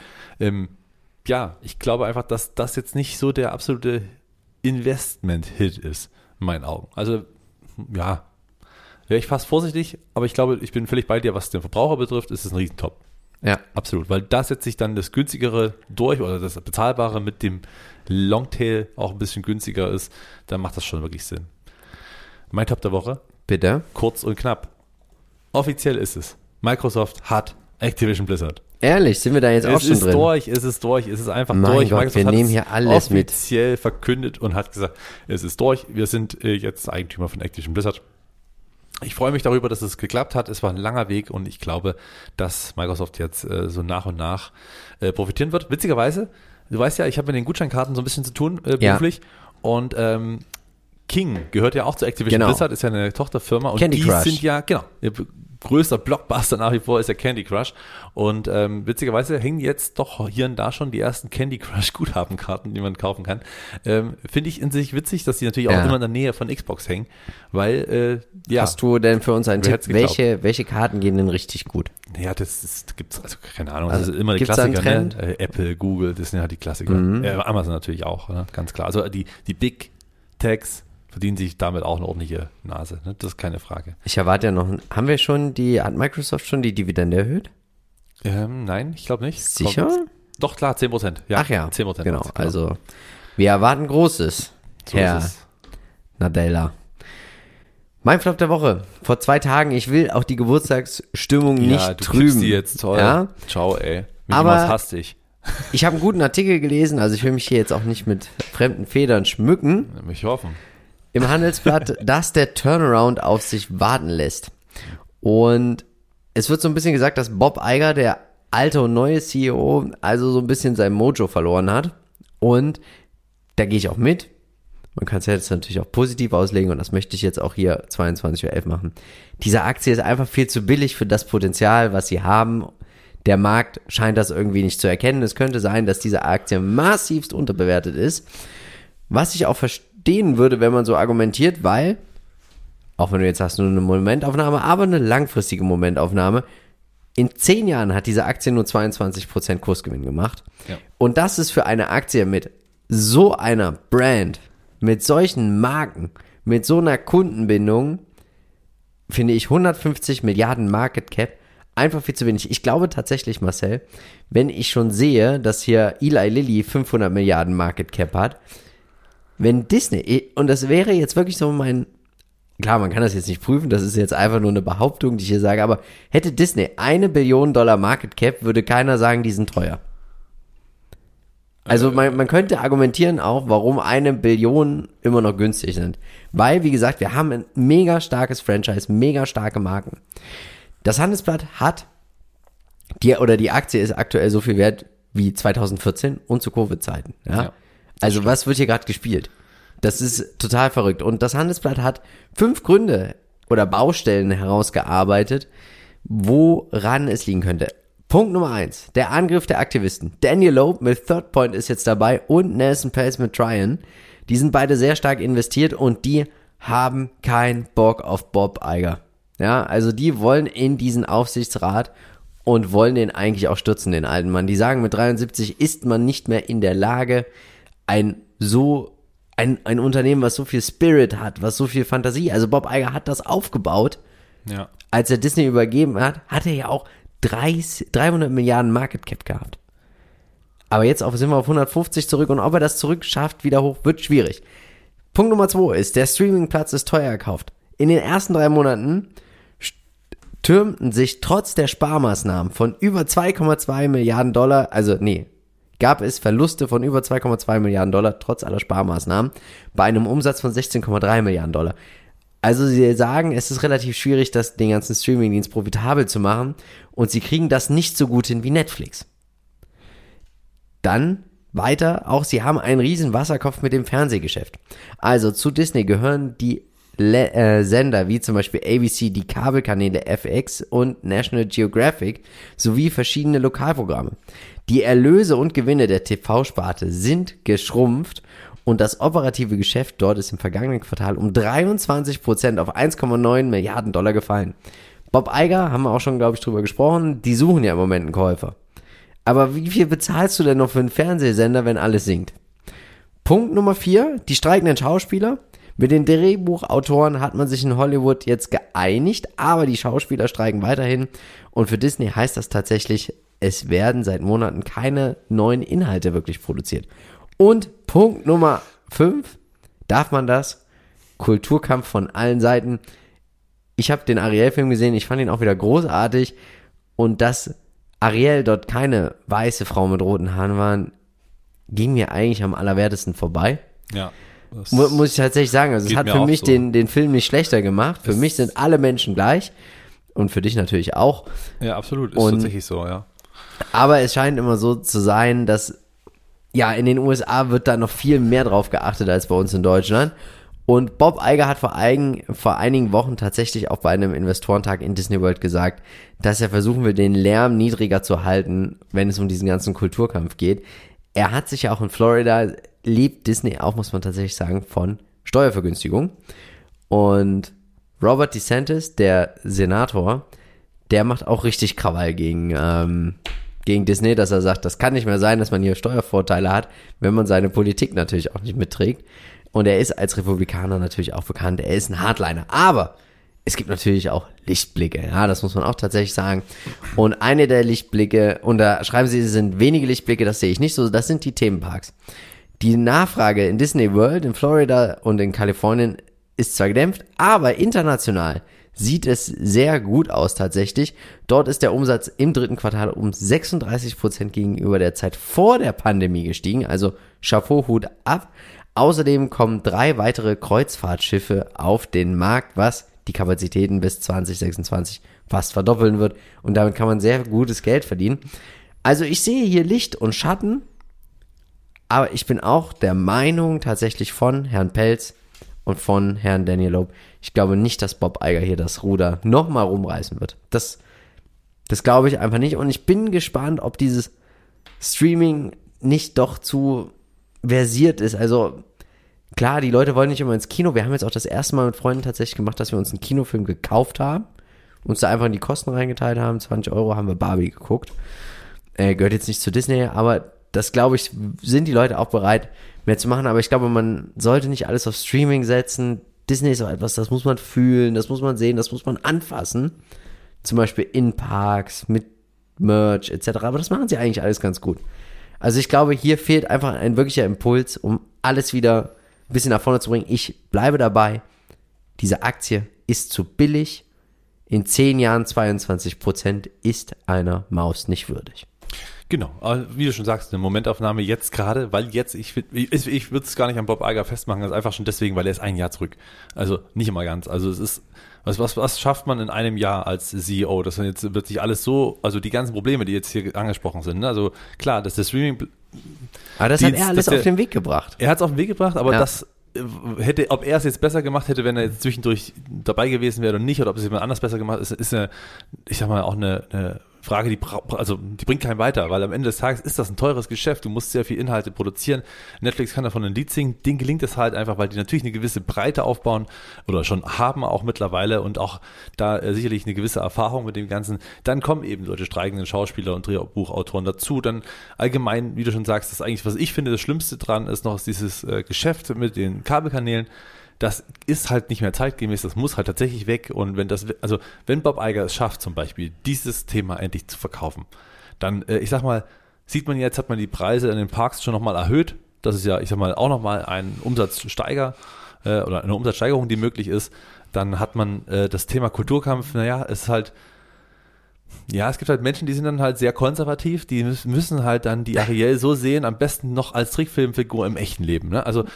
Ja, ich glaube einfach, dass das jetzt nicht so der absolute Investment-Hit ist, in meinen Augen. Also, ja, wäre ich fast vorsichtig, aber ich glaube, ich bin völlig bei dir, was den Verbraucher betrifft, ist es ein Riesentop. Ja. Absolut, weil da setzt sich dann das günstigere durch oder das bezahlbare mit dem Longtail auch ein bisschen günstiger ist, dann macht das schon wirklich Sinn. Mein Top der Woche. Bitte. Kurz und knapp. Offiziell ist es. Microsoft hat Activision Blizzard. Ehrlich, sind wir da jetzt auch schon drin? Es ist einfach mein durch. Gott, wir nehmen hier alles mit. Offiziell verkündet und hat gesagt, es ist durch. Wir sind jetzt Eigentümer von Activision Blizzard. Ich freue mich darüber, dass es geklappt hat. Es war ein langer Weg und ich glaube, dass Microsoft jetzt so nach und nach profitieren wird. Witzigerweise, du weißt ja, ich habe mit den Gutscheinkarten so ein bisschen zu tun beruflich und King gehört ja auch zu Activision Blizzard, ist ja eine Tochterfirma und Candy Crush. Sind ja, größter Blockbuster nach wie vor ist ja Candy Crush und witzigerweise hängen jetzt doch hier und da schon die ersten Candy Crush Guthabenkarten, die man kaufen kann. Finde ich in sich witzig, dass die natürlich auch immer in der Nähe von Xbox hängen, weil Hast du denn für uns einen Tipp, welche Karten gehen denn richtig gut? Ja, das gibt's, also keine Ahnung, das ist immer die Klassiker, ne? Apple, Google, das sind ja die Klassiker. Amazon natürlich auch, ne? Ganz klar. Also die Big Techs verdienen sich damit auch eine ordentliche Nase. Ne? Das ist keine Frage. Ich erwarte ja noch, hat Microsoft schon die Dividende erhöht? Nein, ich glaube nicht. Sicher? Doch, klar, 10%. Ja, ach ja, 10%. Genau, also wir erwarten Großes, so Herr Nadella. Mein Flop der Woche. Vor 2 Tagen, ich will auch die Geburtstagsstimmung nicht trüben. Die jetzt toll. Ja? Ciao, ey. Aber hasst dich. Ich habe einen guten Artikel gelesen, also ich will mich hier jetzt auch nicht mit fremden Federn schmücken. Mich hoffen. Im Handelsblatt, dass der Turnaround auf sich warten lässt. Und es wird so ein bisschen gesagt, dass Bob Iger, der alte und neue CEO, also so ein bisschen sein Mojo verloren hat. Und da gehe ich auch mit. Man kann es jetzt natürlich auch positiv auslegen und das möchte ich jetzt auch hier 22:11 Uhr machen. Diese Aktie ist einfach viel zu billig für das Potenzial, was sie haben. Der Markt scheint das irgendwie nicht zu erkennen. Es könnte sein, dass diese Aktie massivst unterbewertet ist. Was ich auch verstehen würde, wenn man so argumentiert, weil, auch wenn du jetzt hast, nur eine Momentaufnahme, aber eine langfristige Momentaufnahme, in 10 Jahren hat diese Aktie nur 22% Kursgewinn gemacht. Ja. Und das ist für eine Aktie mit so einer Brand, mit solchen Marken, mit so einer Kundenbindung, finde ich 150 Milliarden Market Cap einfach viel zu wenig. Ich glaube tatsächlich, Marcel, wenn ich schon sehe, dass hier Eli Lilly 500 Milliarden Market Cap hat, wenn Disney, und das wäre jetzt wirklich so klar, man kann das jetzt nicht prüfen, das ist jetzt einfach nur eine Behauptung, die ich hier sage, aber hätte Disney $1 Billion Market Cap, würde keiner sagen, die sind teuer. Also man könnte argumentieren auch, warum 1 Billion immer noch günstig sind. Weil, wie gesagt, wir haben ein mega starkes Franchise, mega starke Marken. Das Handelsblatt hat, die Aktie ist aktuell so viel wert wie 2014 und zu Covid-Zeiten. Ja? Also was wird hier gerade gespielt? Das ist total verrückt. Und das Handelsblatt hat 5 Gründe oder Baustellen herausgearbeitet, woran es liegen könnte. Punkt Nummer 1, der Angriff der Aktivisten. Daniel Loeb mit Third Point ist jetzt dabei und Nelson Peltz mit Tryon. Die sind beide sehr stark investiert und die haben keinen Bock auf Bob Iger. Ja, also die wollen in diesen Aufsichtsrat und wollen den eigentlich auch stürzen, den alten Mann. Die sagen, mit 73 ist man nicht mehr in der Lage, ein Unternehmen, was so viel Spirit hat, was so viel Fantasie, also Bob Iger hat das aufgebaut. Ja. Als er Disney übergeben hat, hat er ja auch 300 Milliarden Market Cap gehabt. Aber jetzt sind wir auf 150 zurück und ob er das zurück schafft, wieder hoch, wird schwierig. Punkt Nummer 2 ist, der Streamingplatz ist teuer gekauft. In den ersten 3 Monaten türmten sich trotz der Sparmaßnahmen von über 2,2 Milliarden Dollar, gab es Verluste von über 2,2 Milliarden Dollar, trotz aller Sparmaßnahmen, bei einem Umsatz von 16,3 Milliarden Dollar. Also sie sagen, es ist relativ schwierig, den ganzen Streamingdienst profitabel zu machen und sie kriegen das nicht so gut hin wie Netflix. Dann weiter, auch sie haben einen riesen Wasserkopf mit dem Fernsehgeschäft. Also zu Disney gehören die Sender wie zum Beispiel ABC, die Kabelkanäle FX und National Geographic sowie verschiedene Lokalprogramme. Die Erlöse und Gewinne der TV-Sparte sind geschrumpft und das operative Geschäft dort ist im vergangenen Quartal um 23% auf 1,9 Milliarden Dollar gefallen. Bob Iger, haben wir auch schon, glaube ich, drüber gesprochen, die suchen ja im Moment einen Käufer. Aber wie viel bezahlst du denn noch für einen Fernsehsender, wenn alles sinkt? Punkt Nummer 4, die streikenden Schauspieler. Mit den Drehbuchautoren hat man sich in Hollywood jetzt geeinigt, aber die Schauspieler streiken weiterhin. Und für Disney heißt das tatsächlich, es werden seit Monaten keine neuen Inhalte wirklich produziert. Und Punkt Nummer 5, darf man das? Kulturkampf von allen Seiten. Ich habe den Ariel-Film gesehen, ich fand ihn auch wieder großartig. Und dass Ariel dort keine weiße Frau mit roten Haaren war, ging mir eigentlich am allerwertesten vorbei. Ja. Muss ich tatsächlich sagen, also es hat für mich so. den Film nicht schlechter gemacht. Für mich sind alle Menschen gleich und für dich natürlich auch. Ja, absolut, ist tatsächlich so, ja. Aber es scheint immer so zu sein, dass ja in den USA wird da noch viel mehr drauf geachtet als bei uns in Deutschland. Und Bob Iger hat vor einigen Wochen tatsächlich auch bei einem Investorentag in Disney World gesagt, dass er versuchen will, den Lärm niedriger zu halten, wenn es um diesen ganzen Kulturkampf geht. Er hat sich ja auch in Florida, lebt Disney auch, muss man tatsächlich sagen, von Steuervergünstigung. Und Robert DeSantis, der Senator, der macht auch richtig Krawall gegen Disney, dass er sagt, das kann nicht mehr sein, dass man hier Steuervorteile hat, wenn man seine Politik natürlich auch nicht mitträgt. Und er ist als Republikaner natürlich auch bekannt, er ist ein Hardliner. Aber es gibt natürlich auch Lichtblicke, ja, das muss man auch tatsächlich sagen. Und eine der Lichtblicke, und da schreiben sie, es sind wenige Lichtblicke, das sehe ich nicht so, das sind die Themenparks. Die Nachfrage in Disney World, in Florida und in Kalifornien ist zwar gedämpft, aber international sieht es sehr gut aus tatsächlich. Dort ist der Umsatz im 3. Quartal um 36% gegenüber der Zeit vor der Pandemie gestiegen, also Chapeau, Hut ab. Außerdem kommen 3 weitere Kreuzfahrtschiffe auf den Markt, was die Kapazitäten bis 2026 fast verdoppeln wird. Und damit kann man sehr gutes Geld verdienen. Also ich sehe hier Licht und Schatten, aber ich bin auch der Meinung tatsächlich von Herrn Peltz und von Herrn Daniel Loeb, ich glaube nicht, dass Bob Iger hier das Ruder nochmal rumreißen wird. Das glaube ich einfach nicht. Und ich bin gespannt, ob dieses Streaming nicht doch zu versiert ist. Also klar, die Leute wollen nicht immer ins Kino. Wir haben jetzt auch das erste Mal mit Freunden tatsächlich gemacht, dass wir uns einen Kinofilm gekauft haben, uns da einfach in die Kosten reingeteilt haben. 20 € haben wir Barbie geguckt. Gehört jetzt nicht zu Disney, aber das, glaube ich, sind die Leute auch bereit, mehr zu machen. Aber ich glaube, man sollte nicht alles auf Streaming setzen. Disney ist auch etwas, das muss man fühlen, das muss man sehen, das muss man anfassen. Zum Beispiel in Parks, mit Merch etc. Aber das machen sie eigentlich alles ganz gut. Also ich glaube, hier fehlt einfach ein wirklicher Impuls, um alles wieder ein bisschen nach vorne zu bringen. Ich bleibe dabei, diese Aktie ist zu billig. In 10 Jahren 22% ist einer Maus nicht würdig. Genau, aber wie du schon sagst, eine Momentaufnahme jetzt gerade, weil jetzt, ich würde es gar nicht an Bob Iger festmachen, das ist einfach schon deswegen, weil er ist ein Jahr zurück. Also nicht immer ganz. Also es ist, was schafft man in einem Jahr als CEO? Das jetzt wird sich alles so, also die ganzen Probleme, die jetzt hier angesprochen sind, ne? Also klar, dass der Streaming. Aber das hat er alles auf den Weg gebracht. Er hat es auf den Weg gebracht, aber das hätte, ob er es jetzt besser gemacht hätte, wenn er jetzt zwischendurch dabei gewesen wäre oder nicht, oder ob es jemand anders besser gemacht ist eine, ich sag mal, auch eine Frage, die bringt keinen weiter, weil am Ende des Tages ist das ein teures Geschäft, du musst sehr viel Inhalte produzieren. Netflix kann davon ein Lied singen, denen gelingt es halt einfach, weil die natürlich eine gewisse Breite aufbauen oder schon haben auch mittlerweile und auch da sicherlich eine gewisse Erfahrung mit dem Ganzen. Dann kommen eben solche streikenden Schauspieler und Drehbuchautoren dazu. Dann allgemein, wie du schon sagst, das ist eigentlich, was ich finde, das Schlimmste dran ist noch dieses Geschäft mit den Kabelkanälen. Das ist halt nicht mehr zeitgemäß, das muss halt tatsächlich weg und wenn Bob Iger es schafft zum Beispiel, dieses Thema endlich zu verkaufen, dann, ich sag mal, hat man die Preise in den Parks schon nochmal erhöht, das ist ja, ich sag mal, auch nochmal ein Umsatzsteiger oder eine Umsatzsteigerung, die möglich ist, dann hat man das Thema Kulturkampf, es ist halt, ja, es gibt halt Menschen, die sind dann halt sehr konservativ, die müssen halt dann die Ariel so sehen, am besten noch als Trickfilmfigur im echten Leben, ne? Also,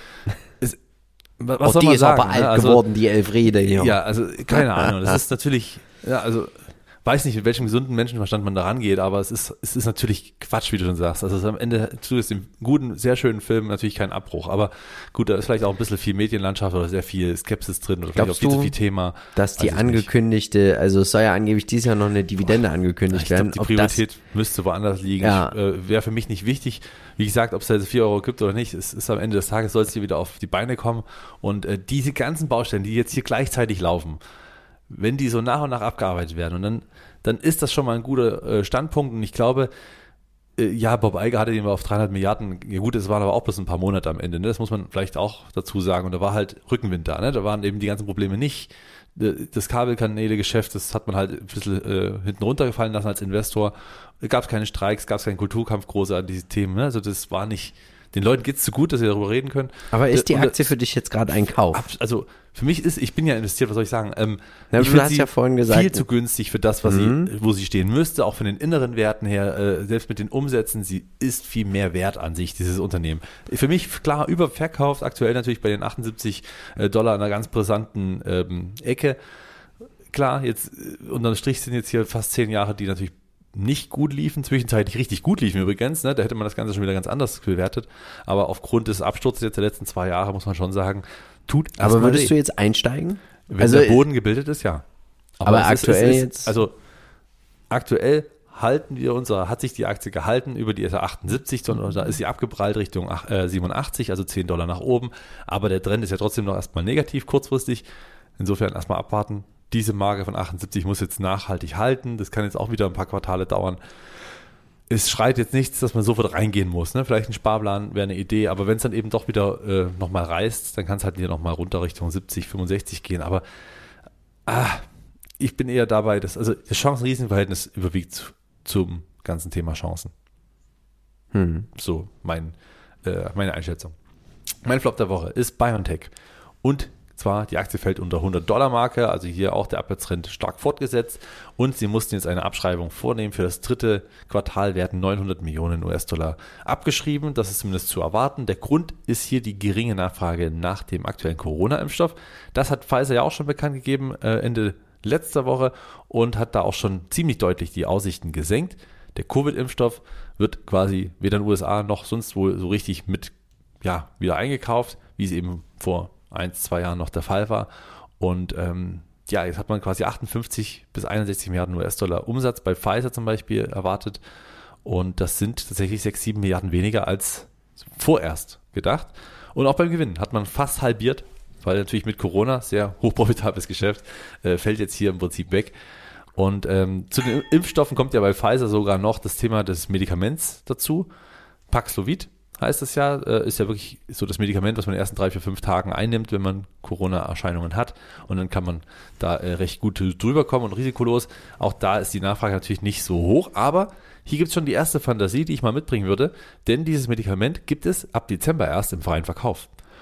was soll man sagen? Auch alt geworden, die Elfriede. Ja, also keine Ahnung. Das ist natürlich, weiß nicht, mit welchem gesunden Menschenverstand man da rangeht, aber es ist natürlich Quatsch, wie du schon sagst. Also am Ende tut es dem guten, sehr schönen Film natürlich keinen Abbruch. Aber gut, da ist vielleicht auch ein bisschen viel Medienlandschaft oder sehr viel Skepsis drin oder vielleicht auch viel zu viel Thema. Dass die angekündigte, also es soll ja angeblich dieses Jahr noch eine Dividende angekündigt werden. Ich glaube, die Priorität müsste woanders liegen. Ja. Wäre für mich nicht wichtig. Wie gesagt, ob es da jetzt 4 Euro gibt oder nicht, es ist am Ende des Tages, soll es hier wieder auf die Beine kommen. Und diese ganzen Baustellen, die jetzt hier gleichzeitig laufen, wenn die so nach und nach abgearbeitet werden und dann ist das schon mal ein guter Standpunkt und ich glaube, Bob Iger hatte den auf 300 Milliarden, ja gut, es waren aber auch bloß ein paar Monate am Ende, ne? Das muss man vielleicht auch dazu sagen und da war halt Rückenwind da, ne? Da waren eben die ganzen Probleme nicht, das Kabelkanäle-Geschäft, das hat man halt ein bisschen hinten runtergefallen lassen als Investor, gab es keine Streiks, gab es keinen Kulturkampf große an diese Themen, ne? Also das war nicht, den Leuten geht's zu gut, dass sie darüber reden können. Aber ist die Aktie für dich jetzt gerade ein Kauf? Also für mich ich bin ja investiert, was soll ich sagen? Ich finde hast sie ja vorhin gesagt, viel zu günstig für das, wo sie stehen müsste, auch von den inneren Werten her, selbst mit den Umsätzen, sie ist viel mehr wert an sich, dieses Unternehmen. Für mich klar überverkauft, aktuell natürlich bei den $78 an einer ganz brisanten Ecke. Klar, jetzt unterm Strich sind jetzt hier fast 10 Jahre, die natürlich nicht gut liefen, zwischenzeitlich richtig gut liefen übrigens, ne? Da hätte man das Ganze schon wieder ganz anders bewertet, aber aufgrund des Absturzes jetzt der letzten 2 Jahre muss man schon sagen, aber würdest du jetzt einsteigen? Wenn der Boden gebildet ist, ja. Aber aktuell aktuell hat sich die Aktie gehalten, über die ist er 78, da ist sie abgeprallt Richtung 87, also $10 nach oben, aber der Trend ist ja trotzdem noch erstmal negativ kurzfristig, insofern erstmal abwarten. Diese Marke von 78 muss jetzt nachhaltig halten. Das kann jetzt auch wieder ein paar Quartale dauern. Es schreit jetzt nichts, dass man sofort reingehen muss. Ne? Vielleicht ein Sparplan wäre eine Idee, aber wenn es dann eben doch wieder nochmal reißt, dann kann es halt hier nochmal runter Richtung 70, 65 gehen. Aber ich bin eher dabei, das Chancen-Risiken-Verhältnis überwiegt zum ganzen Thema Chancen. So meine Einschätzung. Mein Flop der Woche ist BioNTech. Und zwar, die Aktie fällt unter $100-Marke, also hier auch der Abwärtstrend stark fortgesetzt und sie mussten jetzt eine Abschreibung vornehmen. Für das 3. Quartal werden $900 Millionen abgeschrieben. Das ist zumindest zu erwarten. Der Grund ist hier die geringe Nachfrage nach dem aktuellen Corona-Impfstoff. Das hat Pfizer ja auch schon bekannt gegeben Ende letzter Woche und hat da auch schon ziemlich deutlich die Aussichten gesenkt. Der Covid-Impfstoff wird quasi weder in den USA noch sonst wohl so richtig wieder eingekauft, wie es eben vor 1-2 Jahren noch der Fall war. Und jetzt hat man quasi 58 bis 61 Milliarden US-Dollar Umsatz bei Pfizer zum Beispiel erwartet. Und das sind tatsächlich 6-7 Milliarden weniger als vorerst gedacht. Und auch beim Gewinn hat man fast halbiert, weil natürlich mit Corona, sehr hochprofitables Geschäft, fällt jetzt hier im Prinzip weg. Und zu den Impfstoffen kommt ja bei Pfizer sogar noch das Thema des Medikaments dazu. Paxlovid heißt das ja, ist ja wirklich so das Medikament, was man in den ersten 3, 4, 5 Tagen einnimmt, wenn man Corona-Erscheinungen hat. Und dann kann man da recht gut drüber kommen und risikolos. Auch da ist die Nachfrage natürlich nicht so hoch, aber hier gibt es schon die erste Fantasie, die ich mal mitbringen würde, denn dieses Medikament gibt es ab Dezember erst im freien Verkauf.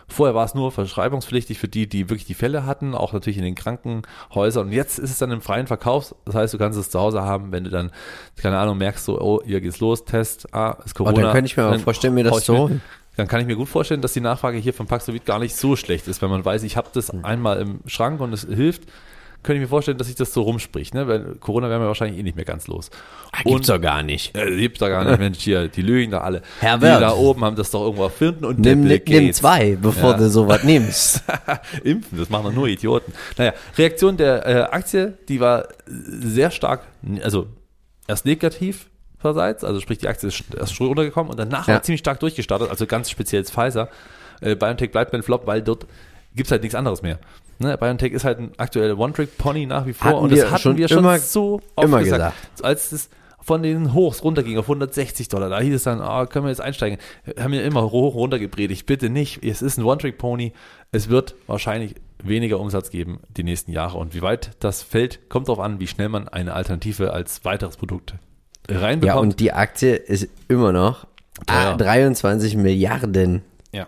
Vorher war es nur verschreibungspflichtig für die wirklich die Fälle hatten, auch natürlich in den Krankenhäusern. Und jetzt ist es dann im freien Verkauf. Das heißt, du kannst es zu Hause haben, wenn du dann, keine Ahnung, merkst so, oh, hier geht's los, Test, ist Corona. Dann könnte ich mir aber vorstellen, mir das so. Dann kann ich mir gut vorstellen, dass die Nachfrage hier von Paxlovid gar nicht so schlecht ist, wenn man weiß, ich habe das einmal im Schrank und es hilft. Könnte ich mir vorstellen, dass sich das so rumspricht, ne? Weil Corona wären wir wahrscheinlich eh nicht mehr ganz los. Gibt's doch gar nicht. Gibt's doch gar nicht, Mensch, hier, die lügen da alle. Herbert. Die da oben haben das doch irgendwo erfunden und Nimm 2, bevor du sowas nimmst. Impfen, das machen doch nur Idioten. Naja, Reaktion der Aktie, die war sehr stark, also erst negativ verseits, also sprich die Aktie ist erst runtergekommen und danach auch ziemlich stark durchgestartet, also ganz speziell Pfizer. BioNTech bleibt beim Flop, weil dort gibt's halt nichts anderes mehr. Ne, BioNTech ist halt ein aktueller One-Trick-Pony nach wie vor und das hatten wir schon so oft gesagt. Als es von den Hochs runterging auf $160, da hieß es dann, können wir jetzt einsteigen. Haben wir immer hoch runter gepredigt, bitte nicht. Es ist ein One-Trick-Pony. Es wird wahrscheinlich weniger Umsatz geben die nächsten Jahre und wie weit das fällt, kommt darauf an, wie schnell man eine Alternative als weiteres Produkt reinbekommt. Ja, und die Aktie ist immer noch 23 Milliarden.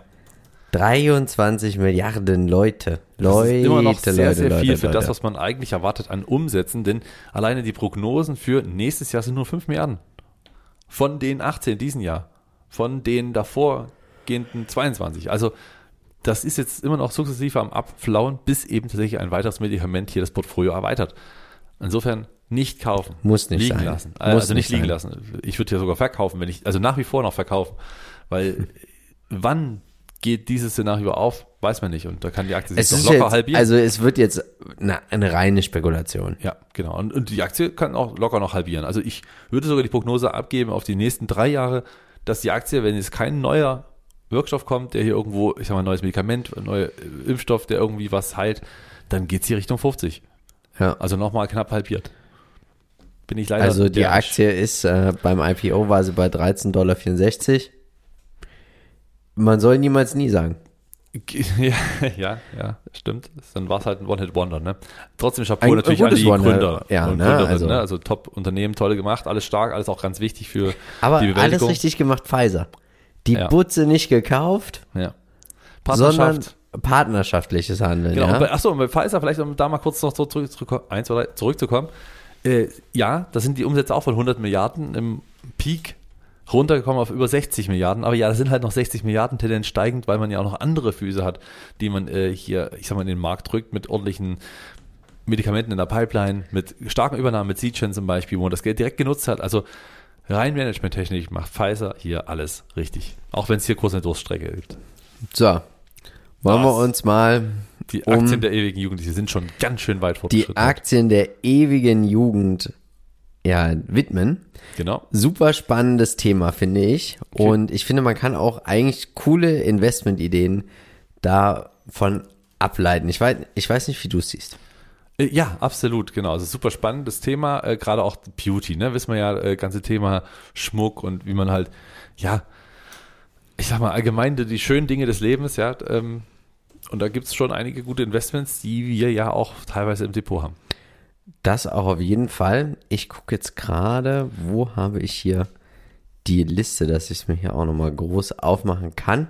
23 Milliarden Leute. Das ist immer noch sehr viel für das, was man eigentlich erwartet an Umsätzen, denn alleine die Prognosen für nächstes Jahr sind nur 5 Milliarden. Von den 18 diesen Jahr. Von den davorgehenden 22. Also das ist jetzt immer noch sukzessive am Abflauen, bis eben tatsächlich ein weiteres Medikament hier das Portfolio erweitert. Insofern nicht kaufen. Muss nicht liegen sein. Lassen. Also nicht liegen lassen. Ich würde ja sogar verkaufen, also nach wie vor noch verkaufen. Weil wann geht dieses Szenario auf, weiß man nicht. Und da kann die Aktie sich noch locker halbieren. Also es wird jetzt eine reine Spekulation. Ja, genau. Und die Aktie kann auch locker noch halbieren. Also ich würde sogar die Prognose abgeben auf die nächsten 3 Jahre, dass die Aktie, wenn jetzt kein neuer Wirkstoff kommt, der hier irgendwo, ich sag mal, ein neues Medikament, ein neuer Impfstoff, der irgendwie was heilt, dann geht's hier Richtung 50. Ja. Also nochmal knapp halbiert. Bin ich leider. Also die Aktie ist, beim IPO war sie bei $13,64. Man soll niemals nie sagen. Ja, stimmt. Dann war es halt ein One-Hit-Wonder, ne? Trotzdem Chapeau natürlich an die Gründer und Gründerinnen, ne? Also Top-Unternehmen, toll gemacht, alles stark, alles auch ganz wichtig für aber die Bewältigung. Alles richtig gemacht, Pfizer. Die Butze nicht gekauft, sondern partnerschaftliches Handeln. Genau. Ja? Und bei Pfizer, vielleicht um da mal kurz noch zurückzukommen. Das sind die Umsätze auch von 100 Milliarden im Peak runtergekommen auf über 60 Milliarden, aber das sind halt noch 60 Milliarden Tendenz steigend, weil man ja auch noch andere Füße hat, die man hier, ich sag mal, in den Markt drückt mit ordentlichen Medikamenten in der Pipeline, mit starken Übernahmen, mit Seagen zum Beispiel, wo man das Geld direkt genutzt hat. Also rein managementtechnisch macht Pfizer hier alles richtig, auch wenn es hier kurz eine Durststrecke gibt. So, wollen wir uns mal die Aktien der ewigen Jugend, die sind schon ganz schön weit fortgeschritten. Die Aktien der ewigen Jugend widmen. Genau. Super spannendes Thema, finde ich. Okay. Und ich finde, man kann auch eigentlich coole Investmentideen davon ableiten. Ich weiß nicht, wie du es siehst. Ja, absolut, genau. Also super spannendes Thema, gerade auch Beauty, ne? Wissen wir ja, ganze Thema Schmuck und wie man halt, ich sag mal, allgemein die schönen Dinge des Lebens, und da gibt es schon einige gute Investments, die wir ja auch teilweise im Depot haben. Das auch auf jeden Fall. Ich gucke jetzt gerade, wo habe ich hier die Liste, dass ich es mir hier auch nochmal groß aufmachen kann.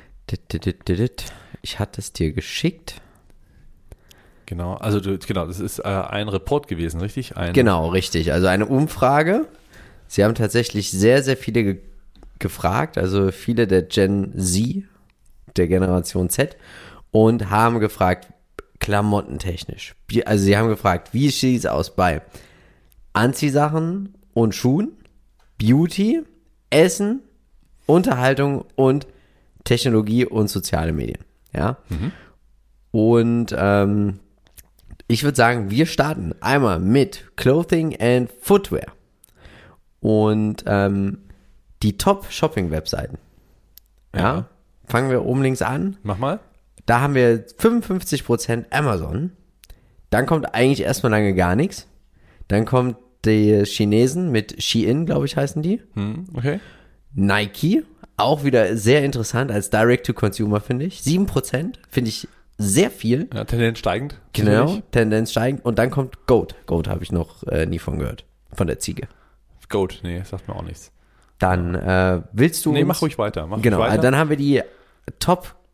Ich hatte es dir geschickt. Genau, also das ist ein Report gewesen, richtig? Genau, richtig. Also eine Umfrage. Sie haben tatsächlich sehr, sehr viele gefragt, also viele der Gen Z, der Generation Z, und haben gefragt, klamottentechnisch. Also sie haben gefragt, wie sieht es aus bei Anziehsachen und Schuhen, Beauty, Essen, Unterhaltung und Technologie und soziale Medien. Ja. Mhm. Und ich würde sagen, wir starten einmal mit Clothing and Footwear und die Top-Shopping-Webseiten. Ja. Fangen wir oben links an. Mach mal. Da haben wir 55% Amazon. Dann kommt eigentlich erstmal lange gar nichts. Dann kommt die Chinesen mit Shein, glaube ich, heißen die. Okay. Nike, auch wieder sehr interessant als Direct-to-Consumer, finde ich. 7%, finde ich sehr viel. Ja, Tendenz steigend. Genau, natürlich. Tendenz steigend. Und dann kommt Goat. Goat habe ich noch nie von gehört. Von der Ziege. Goat, nee, sagt mir auch nichts. Dann willst du Nee, mach ruhig weiter. Dann haben wir die Top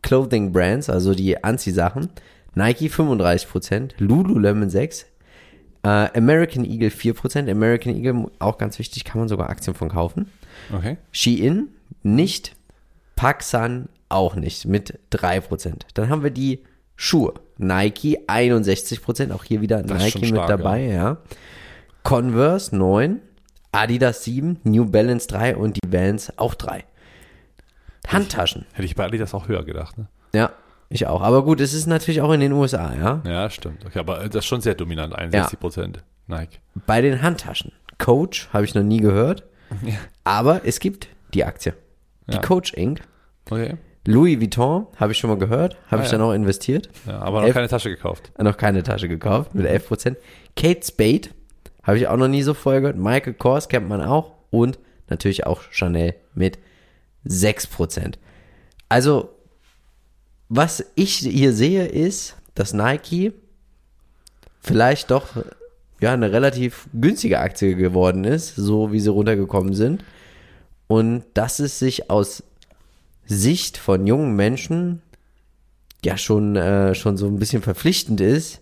Clothing Brands, also die Anziehsachen. Nike 35%, Lululemon 6%, American Eagle 4%. American Eagle, auch ganz wichtig, kann man sogar Aktien von kaufen. Okay. Shein nicht, Paksan auch nicht mit 3%. Dann haben wir die Schuhe. Nike 61%, auch hier wieder Das ist Nike schon mit stark, dabei, ja. Converse 9%, Adidas 7%, New Balance 3% und die Vans auch 3%. Handtaschen. Hätte ich bei Adidas auch höher gedacht, ne? Ja, ich auch. Aber gut, es ist natürlich auch in den USA, ja. Ja, stimmt. Okay, aber das ist schon sehr dominant, 61%. Nike. Bei den Handtaschen. Coach habe ich noch nie gehört, Ja. aber es gibt die Aktie. Die Ja. Coach Inc. Okay. Louis Vuitton habe ich schon mal gehört, habe ich ja. dann auch investiert. Ja, aber noch keine Tasche gekauft. Noch keine Tasche gekauft mit 11%. Kate Spade habe ich auch noch nie so vorher gehört. Michael Kors kennt man auch und natürlich auch Chanel mit 6%. Also, was ich hier sehe, ist, dass Nike vielleicht doch ja eine relativ günstige Aktie geworden ist, so wie sie runtergekommen sind. Und dass es sich aus Sicht von jungen Menschen ja schon so ein bisschen verpflichtend ist,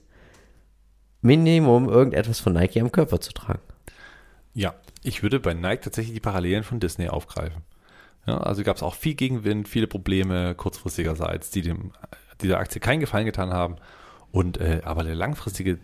Minimum irgendetwas von Nike am Körper zu tragen. Ja, ich würde bei Nike tatsächlich die Parallelen von Disney aufgreifen. Ja, also gab es auch viel Gegenwind, viele Probleme kurzfristigerseits, die der Aktie keinen Gefallen getan haben. Und aber der langfristige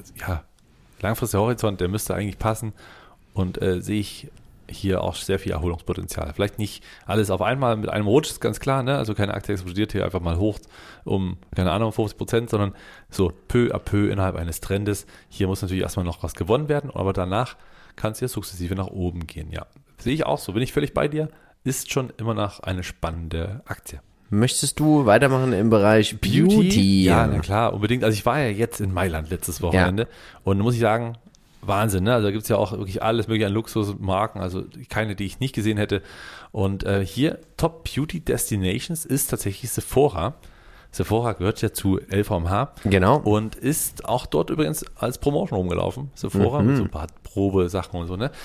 Horizont, der müsste eigentlich passen. Und sehe ich hier auch sehr viel Erholungspotenzial. Vielleicht nicht alles auf einmal mit einem Rutsch, ist ganz klar, ne? Also keine Aktie explodiert hier einfach mal hoch um, keine Ahnung, 50%, sondern so peu à peu innerhalb eines Trendes. Hier muss natürlich erstmal noch was gewonnen werden, aber danach kann es ja sukzessive nach oben gehen, ja. Sehe ich auch so, bin ich völlig bei dir, ist schon immer noch eine spannende Aktie. Möchtest du weitermachen im Bereich Beauty? Ja, na klar, unbedingt. Also ich war ja jetzt in Mailand letztes Wochenende und muss ich sagen, Wahnsinn, ne? Also da gibt es ja auch wirklich alles mögliche an Luxusmarken, also keine, die ich nicht gesehen hätte. Und hier Top Beauty Destinations ist tatsächlich Sephora. Sephora gehört ja zu LVMH. Genau. Und ist auch dort übrigens als Promotion rumgelaufen. Sephora mit so ein paar Probesachen und so, ne?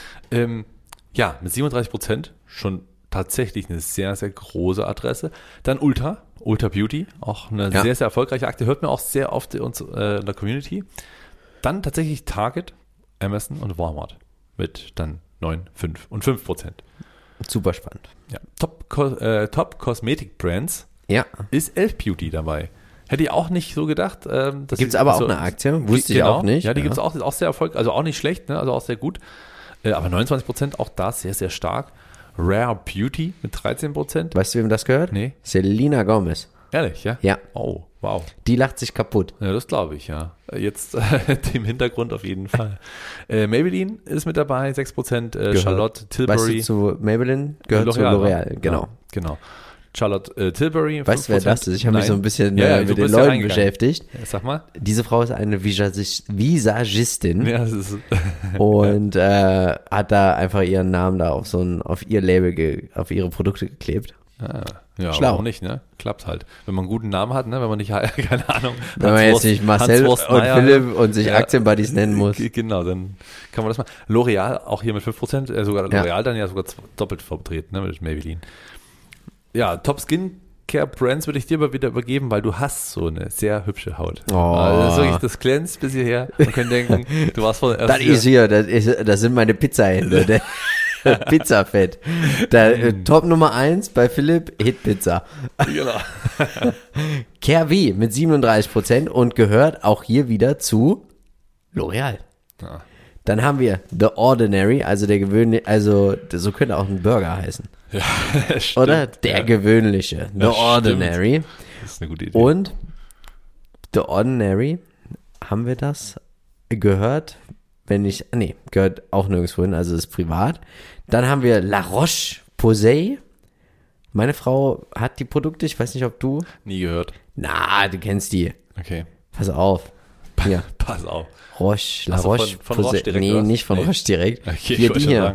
Ja, mit 37% schon tatsächlich eine sehr, sehr große Adresse. Dann Ulta Beauty, auch eine sehr, sehr erfolgreiche Aktie, hört man auch sehr oft in der Community. Dann tatsächlich Target, Amazon und Walmart mit dann 9, 5 und 5%. Super spannend. Ja. Top Cosmetic Brands ist Elf Beauty dabei. Hätte ich auch nicht so gedacht. Gibt es aber auch eine Aktie, wusste ich auch nicht. Ja, die gibt es auch sehr erfolgreich, also auch nicht schlecht, ne? Also auch sehr gut. Aber 29%, auch da sehr, sehr stark. Rare Beauty mit 13%. Weißt du, wem das gehört? Nee. Selena Gomez. Ehrlich, ja? Ja. Oh, wow. Die lacht sich kaputt. Ja, das glaube ich, ja. Jetzt dem Hintergrund auf jeden Fall. Maybelline ist mit dabei, 6%. Charlotte Tilbury. Weißt du, zu Maybelline gehört zu L'Oreal, genau. Ja, genau. Charlotte Tilbury. Weißt du, wer das ist? Ich habe mich so ein bisschen du mit den bist Leuten beschäftigt. Ja, sag mal. Diese Frau ist eine Visagistin Ja, das ist und hat da einfach ihren Namen da auf ihr Label, auf ihre Produkte geklebt. Ja, Schlau. aber auch nicht, ne? Klappt halt. Wenn man einen guten Namen hat, ne? Wenn man nicht, keine Ahnung. Wenn man jetzt nicht Marcel und Philipp und sich Aktienbuddies nennen muss. Genau, dann kann man das mal. L'Oreal auch hier mit 5%, sogar L'Oreal dann ja sogar doppelt vertreten, ne? Mit Maybelline. Ja, Top Skincare Brands würde ich dir aber wieder übergeben, weil du hast so eine sehr hübsche Haut. Oh. Also wirklich, das glänzt bis hierher. Man kann denken, du warst von Das sind meine Pizzahände. Pizzafett. Top Nummer 1 bei Philipp, Hit Pizza. Genau. CareV mit 37% und gehört auch hier wieder zu L'Oreal. Ja. Dann haben wir The Ordinary, also so könnte auch ein Burger heißen. Ja, stimmt. Oder der gewöhnliche. The Ordinary. Stimmt. Das ist eine gute Idee. Und The Ordinary, haben wir das gehört? Gehört auch nirgendwo hin, also ist privat. Dann haben wir La Roche-Posay. Meine Frau hat die Produkte, ich weiß nicht, ob du. Nie gehört. Na, du kennst die. Okay. Pass auf. Hier. Pass auf. La Roche. Von Roche direkt, nee, oder? nicht von Roche direkt. Okay, hier, ich die wollte schon hier. sagen.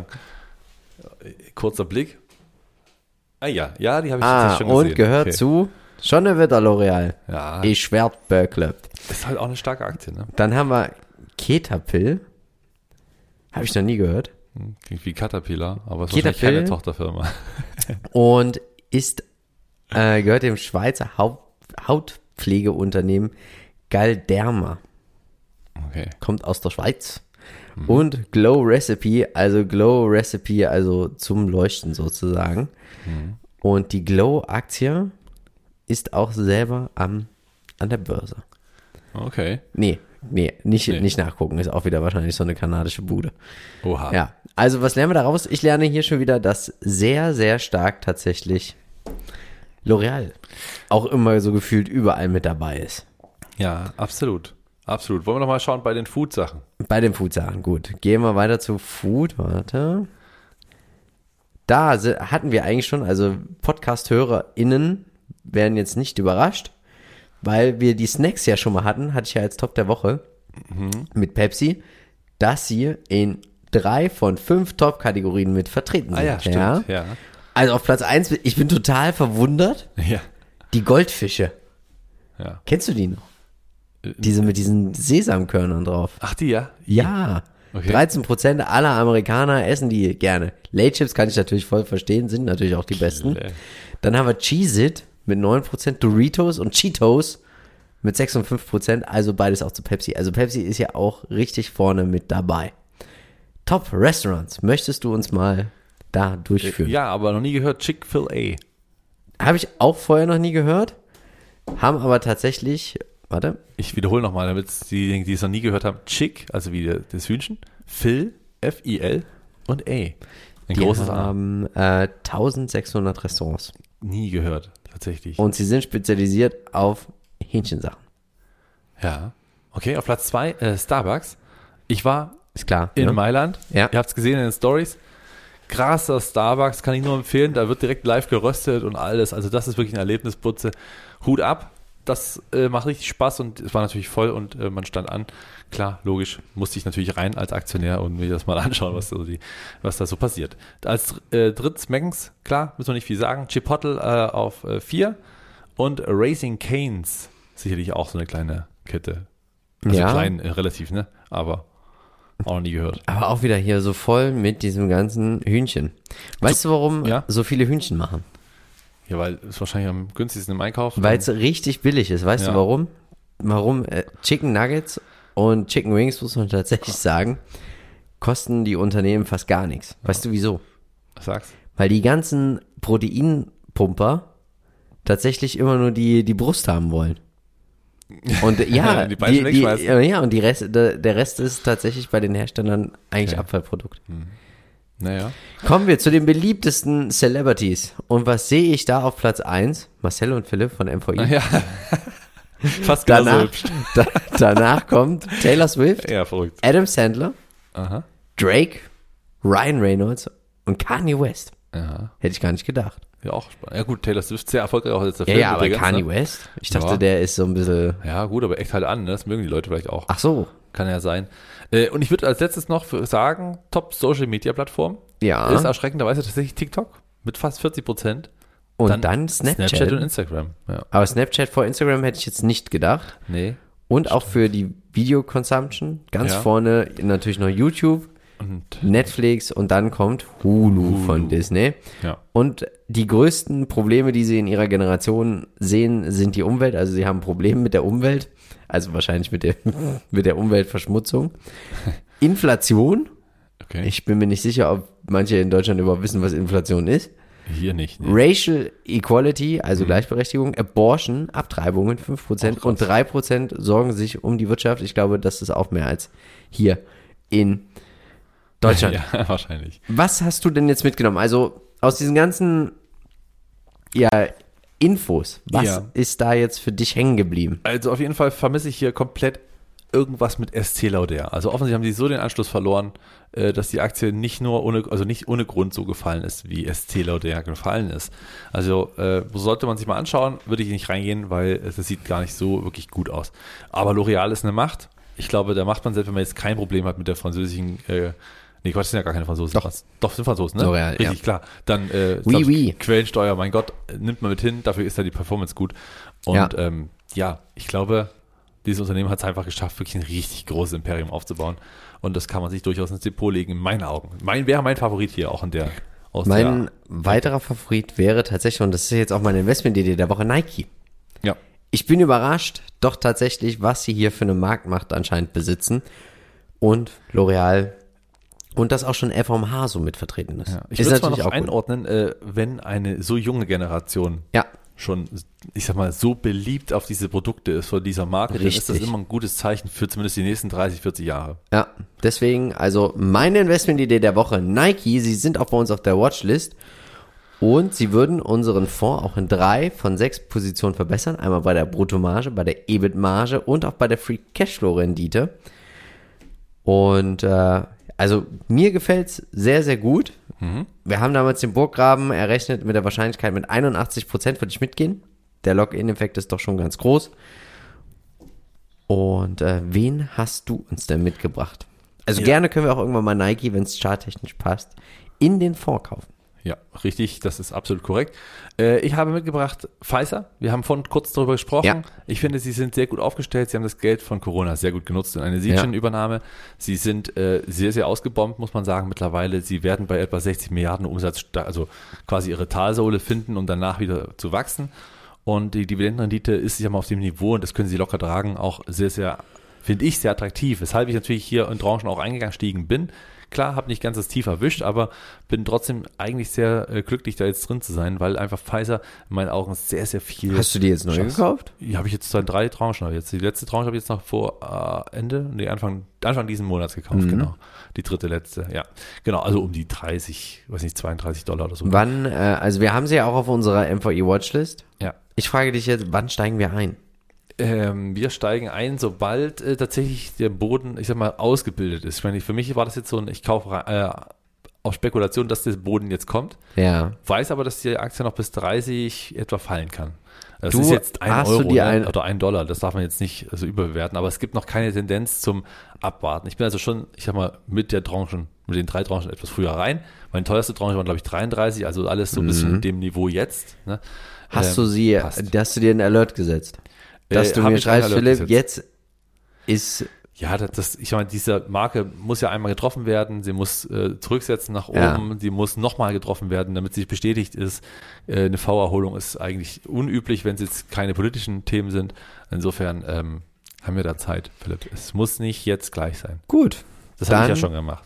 Kurzer Blick. Die habe ich tatsächlich schon gesehen. Und gehört zu schon wieder L'Oreal. Ja. Ich werd bekloppt. Ist halt auch eine starke Aktie, ne? Dann haben wir Ketapill. Habe ich noch nie gehört. Klingt wie Caterpillar, aber es ist Ketapill. wahrscheinlich keine Tochterfirma. Und ist gehört dem Schweizer Hautpflegeunternehmen Galderma. Okay. Kommt aus der Schweiz. Und Glow Recipe, also zum Leuchten sozusagen. Und die Glow-Aktie ist auch selber an der Börse. Okay. Nee, nicht nachgucken, ist auch wieder wahrscheinlich so eine kanadische Bude. Oha. Ja, also was lernen wir daraus? Ich lerne hier schon wieder, dass sehr, sehr stark tatsächlich L'Oreal auch immer so gefühlt überall mit dabei ist. Ja, absolut. Absolut. Wollen wir noch mal schauen bei den Food-Sachen? Bei den Food-Sachen, gut. Gehen wir weiter zu Food, warte. Da hatten wir eigentlich schon, also Podcast-HörerInnen werden jetzt nicht überrascht, weil wir die Snacks ja schon mal hatten, hatte ich ja als Top der Woche mit Pepsi, dass sie in 3 von 5 Top-Kategorien mit vertreten sind. Ja, stimmt. Ja. Also auf Platz 1, ich bin total verwundert, Ja. die Goldfische. Ja. Kennst du die noch? Diese mit diesen Sesamkörnern drauf. Ach, die, ja? Ja. Okay. 13% aller Amerikaner essen die gerne. Late Chips kann ich natürlich voll verstehen, sind natürlich auch die besten. Dann haben wir Cheez-It mit 9%, Doritos und Cheetos mit 6 und 5%, also beides auch zu Pepsi. Also Pepsi ist ja auch richtig vorne mit dabei. Top Restaurants, möchtest du uns mal da durchführen? Ja, aber noch nie gehört Chick-fil-A. Habe ich auch vorher noch nie gehört, haben aber tatsächlich, warte. Ich wiederhole nochmal, damit diejenigen, die es noch nie gehört haben, Chick, also wie das Hühnchen, Phil, F-I-L und A. Ein Die großes A. haben 1600 Restaurants. Nie gehört, tatsächlich. Und sie sind spezialisiert auf Hähnchensachen. Ja. Okay, auf Platz 2, Starbucks. Ich war Ist klar. in ne? Mailand. Ja. Ihr habt es gesehen in den Stories. Krasser Starbucks, kann ich nur empfehlen. Da wird direkt live geröstet und alles. Also das ist wirklich ein Erlebnisputze. Hut ab. Das macht richtig Spaß und es war natürlich voll und man stand an. Klar, logisch, musste ich natürlich rein als Aktionär und mir das mal anschauen, was da so passiert. Als drittes Meckens, klar, müssen wir nicht viel sagen. Chipotle auf 4 und Raising Cane's, sicherlich auch so eine kleine Kette. Also Ja. klein, relativ, ne? Aber auch noch nie gehört. Aber auch wieder hier so voll mit diesem ganzen Hühnchen. Weißt du, warum ja. so viele Hühnchen machen? Ja, weil es wahrscheinlich am günstigsten im Einkauf. Weil es richtig billig ist. Weißt Ja. du warum? Warum? Chicken Nuggets und Chicken Wings, muss man tatsächlich sagen, kosten die Unternehmen fast gar nichts. Weißt du wieso? Sag's. Weil die ganzen Proteinpumper tatsächlich immer nur die Brust haben wollen. Und ja, Die Beine wegschmeißen. ja, und der Rest ist tatsächlich bei den Herstellern eigentlich Okay. Abfallprodukt. Naja. Kommen wir zu den beliebtesten Celebrities. Und was sehe ich da auf Platz 1? Marcel und Philipp von MVI. Ja. Fast genauso Danach, hübsch. danach kommt Taylor Swift, Ja, verrückt. Adam Sandler, Aha. Drake, Ryan Reynolds und Kanye West. Ja. Hätte ich gar nicht gedacht. Ja, auch spannend. Ja gut, Taylor Swift sehr erfolgreich auch jetzt der Ja, Film ja, aber übrigens, Kanye ne? West? Ich dachte, Ja. der ist so ein bisschen... Ja gut, aber echt halt an, ne? Das mögen die Leute vielleicht auch. Ach so. Kann ja sein. Und ich würde als letztes noch sagen, Top-Social-Media-Plattform Ja. ist erschreckenderweise tatsächlich TikTok mit fast 40%. Und dann Snapchat. und Instagram. Ja. Aber Snapchat vor Instagram hätte ich jetzt nicht gedacht. Nee. Und auch für die Video-Consumption. Ganz Ja. vorne natürlich noch YouTube, Und Netflix und dann kommt Hulu von Disney. ja. Und die größten Probleme, die sie in ihrer Generation sehen, sind die Umwelt. Also sie haben Probleme mit der Umwelt. Also wahrscheinlich mit der Umweltverschmutzung. Inflation. Okay. Ich bin mir nicht sicher, ob manche in Deutschland überhaupt wissen, was Inflation ist. Hier nicht. Nee. Racial Equality, also Gleichberechtigung, Abortion, Abtreibungen 5% und 3% sorgen sich um die Wirtschaft. Ich glaube, das ist auch mehr als hier in Deutschland. Ja, wahrscheinlich. Was hast du denn jetzt mitgenommen? Also aus diesen ganzen Infos, was Ja. ist da jetzt für dich hängen geblieben? Also auf jeden Fall vermisse ich hier komplett irgendwas mit Estée Lauder. Also offensichtlich haben sie so den Anschluss verloren, dass die Aktie nicht ohne Grund so gefallen ist, wie Estée Lauder gefallen ist. Also sollte man sich mal anschauen, würde ich nicht reingehen, weil das sieht gar nicht so wirklich gut aus. Aber L'Oreal ist eine Macht. Ich glaube, da macht man selbst, wenn man jetzt kein Problem hat mit der französischen nee, Quatsch, sind ja gar keine Franzosen. Doch, sind Franzosen, ne? L'Oreal, richtig, ja. klar. Dann Oui, oui. Quellensteuer, mein Gott, nimmt man mit hin, dafür ist da die Performance gut. Und ich glaube, dieses Unternehmen hat es einfach geschafft, wirklich ein richtig großes Imperium aufzubauen. Und das kann man sich durchaus ins Depot legen, in meinen Augen. Wäre mein Favorit hier auch aus Mein weiterer Favorit wäre tatsächlich, und das ist jetzt auch meine Investmentidee der Woche, Nike. Ja. Ich bin überrascht, doch tatsächlich, was sie hier für eine Marktmacht anscheinend besitzen. Und L'Oreal und dass auch schon LVMH so mit vertreten ist. Ja. Ich ist würde es mal natürlich noch auch gut. einordnen, wenn eine so junge Generation Ja, schon, ich sag mal, so beliebt auf diese Produkte ist von dieser Marke, dann ist das Richtig. immer ein gutes Zeichen für zumindest die nächsten 30, 40 Jahre. ja. Deswegen, also meine Investmentidee der Woche, Nike, sie sind auch bei uns auf der Watchlist. Und sie würden unseren Fonds auch in 3 von 6 Positionen verbessern. Einmal bei der Bruttomarge, bei der EBIT-Marge und auch bei der Free Cashflow-Rendite. Und also mir gefällt's sehr, sehr gut. Wir haben damals den Burggraben errechnet mit der Wahrscheinlichkeit mit 81% würde ich mitgehen. Der Lock-in-Effekt ist doch schon ganz groß. Und wen hast du uns denn mitgebracht? Also gerne können wir auch irgendwann mal Nike, wenn es charttechnisch passt, in den Fonds kaufen. Ja, richtig, das ist absolut korrekt. Ich habe mitgebracht Pfizer. Wir haben vorhin kurz darüber gesprochen. Ja. Ich finde, sie sind sehr gut aufgestellt. Sie haben das Geld von Corona sehr gut genutzt in eine Seagen-Übernahme. Sie sind sehr, sehr ausgebombt, muss man sagen, mittlerweile. Sie werden bei etwa 60 Milliarden Umsatz, also quasi ihre Talsohle finden, um danach wieder zu wachsen. Und die Dividendenrendite ist sicher mal auf dem Niveau, und das können sie locker tragen, auch sehr, sehr, finde ich, sehr attraktiv. Weshalb ich natürlich hier in Tranchen auch eingestiegen bin. Klar, habe nicht ganz das Tief erwischt, aber bin trotzdem eigentlich sehr glücklich, da jetzt drin zu sein, weil einfach Pfizer in meinen Augen sehr, sehr viel... Hast du die jetzt neu gekauft? Ja, habe ich jetzt dann 3 Tranchen. Jetzt die letzte Tranche habe ich jetzt noch vor Anfang diesen Monats gekauft, genau. Die dritte, letzte, ja. Genau, also um die 30, weiß nicht, $32 oder so. Wann, also wir haben sie ja auch auf unserer MVI Watchlist. Ja. Ich frage dich jetzt, wann steigen wir ein? Wir steigen ein, sobald tatsächlich der Boden, ich sag mal, ausgebildet ist. Ich meine, für mich war das jetzt so ich kaufe auf Spekulation, dass der Boden jetzt kommt. Ja. Weiß aber, dass die Aktie noch bis 30 etwa fallen kann. Das Du, ist jetzt hast du €1 dir oder $1. Das darf man jetzt nicht so überbewerten. Aber es gibt noch keine Tendenz zum Abwarten. Ich bin also schon, ich sag mal, mit den 3 Tranchen etwas früher rein. Meine teuerste Tranche war, glaube ich, 33. Also alles so bis zu dem Niveau jetzt. Ne? Hast du dir einen Alert gesetzt? Dass du Hab mir ich einen schreibst, Alert Philipp, gesetzt. jetzt ist, Ja, ich meine, diese Marke muss ja einmal getroffen werden, sie muss zurücksetzen nach oben, Ja. sie muss nochmal getroffen werden, damit sie bestätigt ist. Eine V-Erholung ist eigentlich unüblich, wenn es jetzt keine politischen Themen sind. Insofern haben wir da Zeit, Philipp. Es muss nicht jetzt gleich sein. gut. Das habe ich ja Dann, schon gemacht.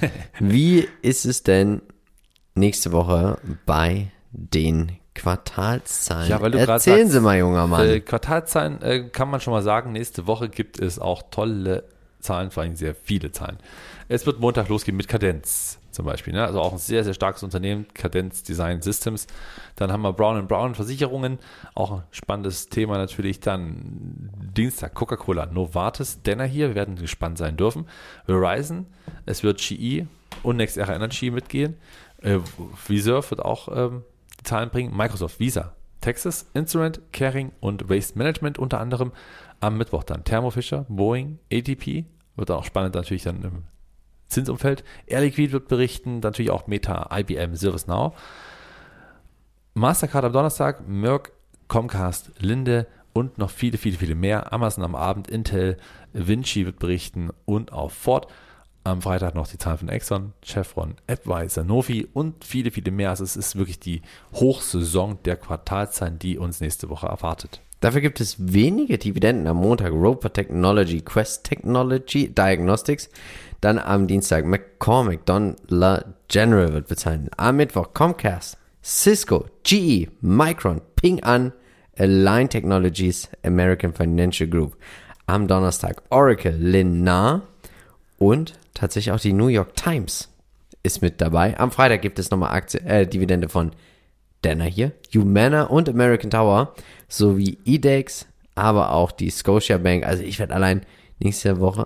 wie ist es denn nächste Woche bei den Quartalszahlen? Ja, weil du gerade Erzählen sagst, Sie mal, junger Mann. Quartalzahlen kann man schon mal sagen, nächste Woche gibt es auch tolle Zahlen, vor allem sehr viele Zahlen. Es wird Montag losgehen mit Cadenz zum Beispiel, ne? Also auch ein sehr, sehr starkes Unternehmen, Cadenz Design Systems. Dann haben wir Brown & Brown Versicherungen, auch ein spannendes Thema natürlich. Dann Dienstag Coca-Cola, Novartis, Denner hier, wir werden gespannt sein dürfen. Verizon, es wird GE und NextEra Energy mitgehen. Reserve wird auch die Zahlen bringen. Microsoft, Visa, Texas Instrument, Caring und Waste Management unter anderem. Am Mittwoch dann Thermo Fisher, Boeing, ADP, wird dann auch spannend natürlich dann im Zinsumfeld. Air Liquide wird berichten, natürlich auch Meta, IBM, ServiceNow. Mastercard am Donnerstag, Merck, Comcast, Linde und noch viele, viele, viele mehr. Amazon am Abend, Intel, Vinci wird berichten und auch Ford. Am Freitag noch die Zahlen von Exxon, Chevron, Advise, Sanofi und viele, viele mehr. Also es ist wirklich die Hochsaison der Quartalszahlen, die uns nächste Woche erwartet. Dafür gibt es wenige Dividenden am Montag. Roper Technology, Quest Technology, Diagnostics. Dann am Dienstag McCormick, Dollar General wird bezahlen. Am Mittwoch Comcast, Cisco, GE, Micron, Ping An, Align Technologies, American Financial Group. Am Donnerstag Oracle, Linnar und tatsächlich auch die New York Times ist mit dabei. Am Freitag gibt es nochmal Dividende von Denner hier, Humana und American Tower sowie IDEX, aber auch die Scotiabank. Also ich werde allein nächste Woche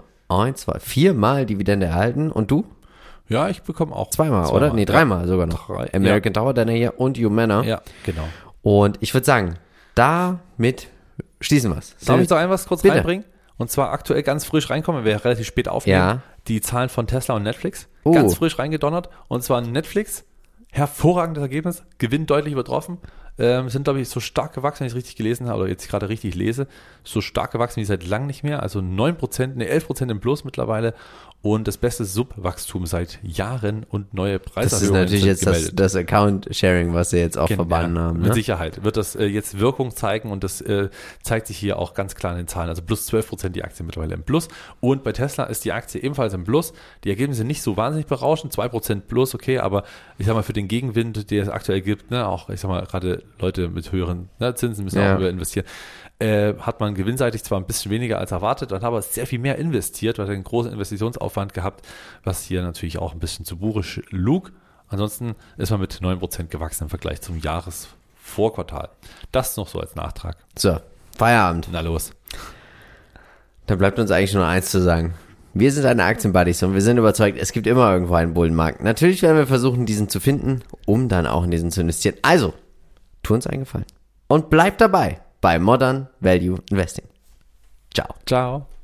4 Mal Dividende erhalten. Und du? Ja, ich bekomme auch. Zweimal, oder? Nee, 3 Mal sogar noch. 3, American Tower, Denner hier und Humana. Ja, genau. Und ich würde sagen, damit schließen wir es. Darf ich doch was kurz Bitte. reinbringen? Und zwar aktuell ganz frisch reinkommen, wir relativ spät aufnehmen. Ja. Die Zahlen von Tesla und Netflix. Oh. Ganz frisch reingedonnert. Und zwar Netflix, hervorragendes Ergebnis, Gewinn deutlich übertroffen. sind, glaube ich, so stark gewachsen, wenn ich es richtig gelesen habe, oder jetzt gerade richtig lese, so stark gewachsen wie seit langem nicht mehr. Also 11% im Plus mittlerweile und das beste Subwachstum seit Jahren und neue Preiserhöhungen. Das ist natürlich sind jetzt gemeldet. das Account-Sharing, was sie jetzt auch verbannen haben. Mit Ne? Sicherheit wird das jetzt Wirkung zeigen und das zeigt sich hier auch ganz klar in den Zahlen. Also plus 12% die Aktie mittlerweile im Plus. Und bei Tesla ist die Aktie ebenfalls im Plus. Die Ergebnisse nicht so wahnsinnig berauschend, 2% plus, okay, aber ich sag mal, für den Gegenwind, der es aktuell gibt, ne, auch, ich sag mal, gerade Leute mit höheren Zinsen müssen auch über investieren, hat man gewinnseitig zwar ein bisschen weniger als erwartet, hat aber sehr viel mehr investiert, hat einen großen Investitionsaufwand gehabt, was hier natürlich auch ein bisschen zu Buche schlug. Ansonsten ist man mit 9% gewachsen im Vergleich zum Jahresvorquartal. Das noch so als Nachtrag. So, Feierabend. Na los. Da bleibt uns eigentlich nur eins zu sagen. Wir sind eine Aktienbuddies und wir sind überzeugt, es gibt immer irgendwo einen Bullenmarkt. Natürlich werden wir versuchen, diesen zu finden, um dann auch in diesen zu investieren. Also, tu uns einen Gefallen und bleib dabei bei Modern Value Investing. Ciao. Ciao.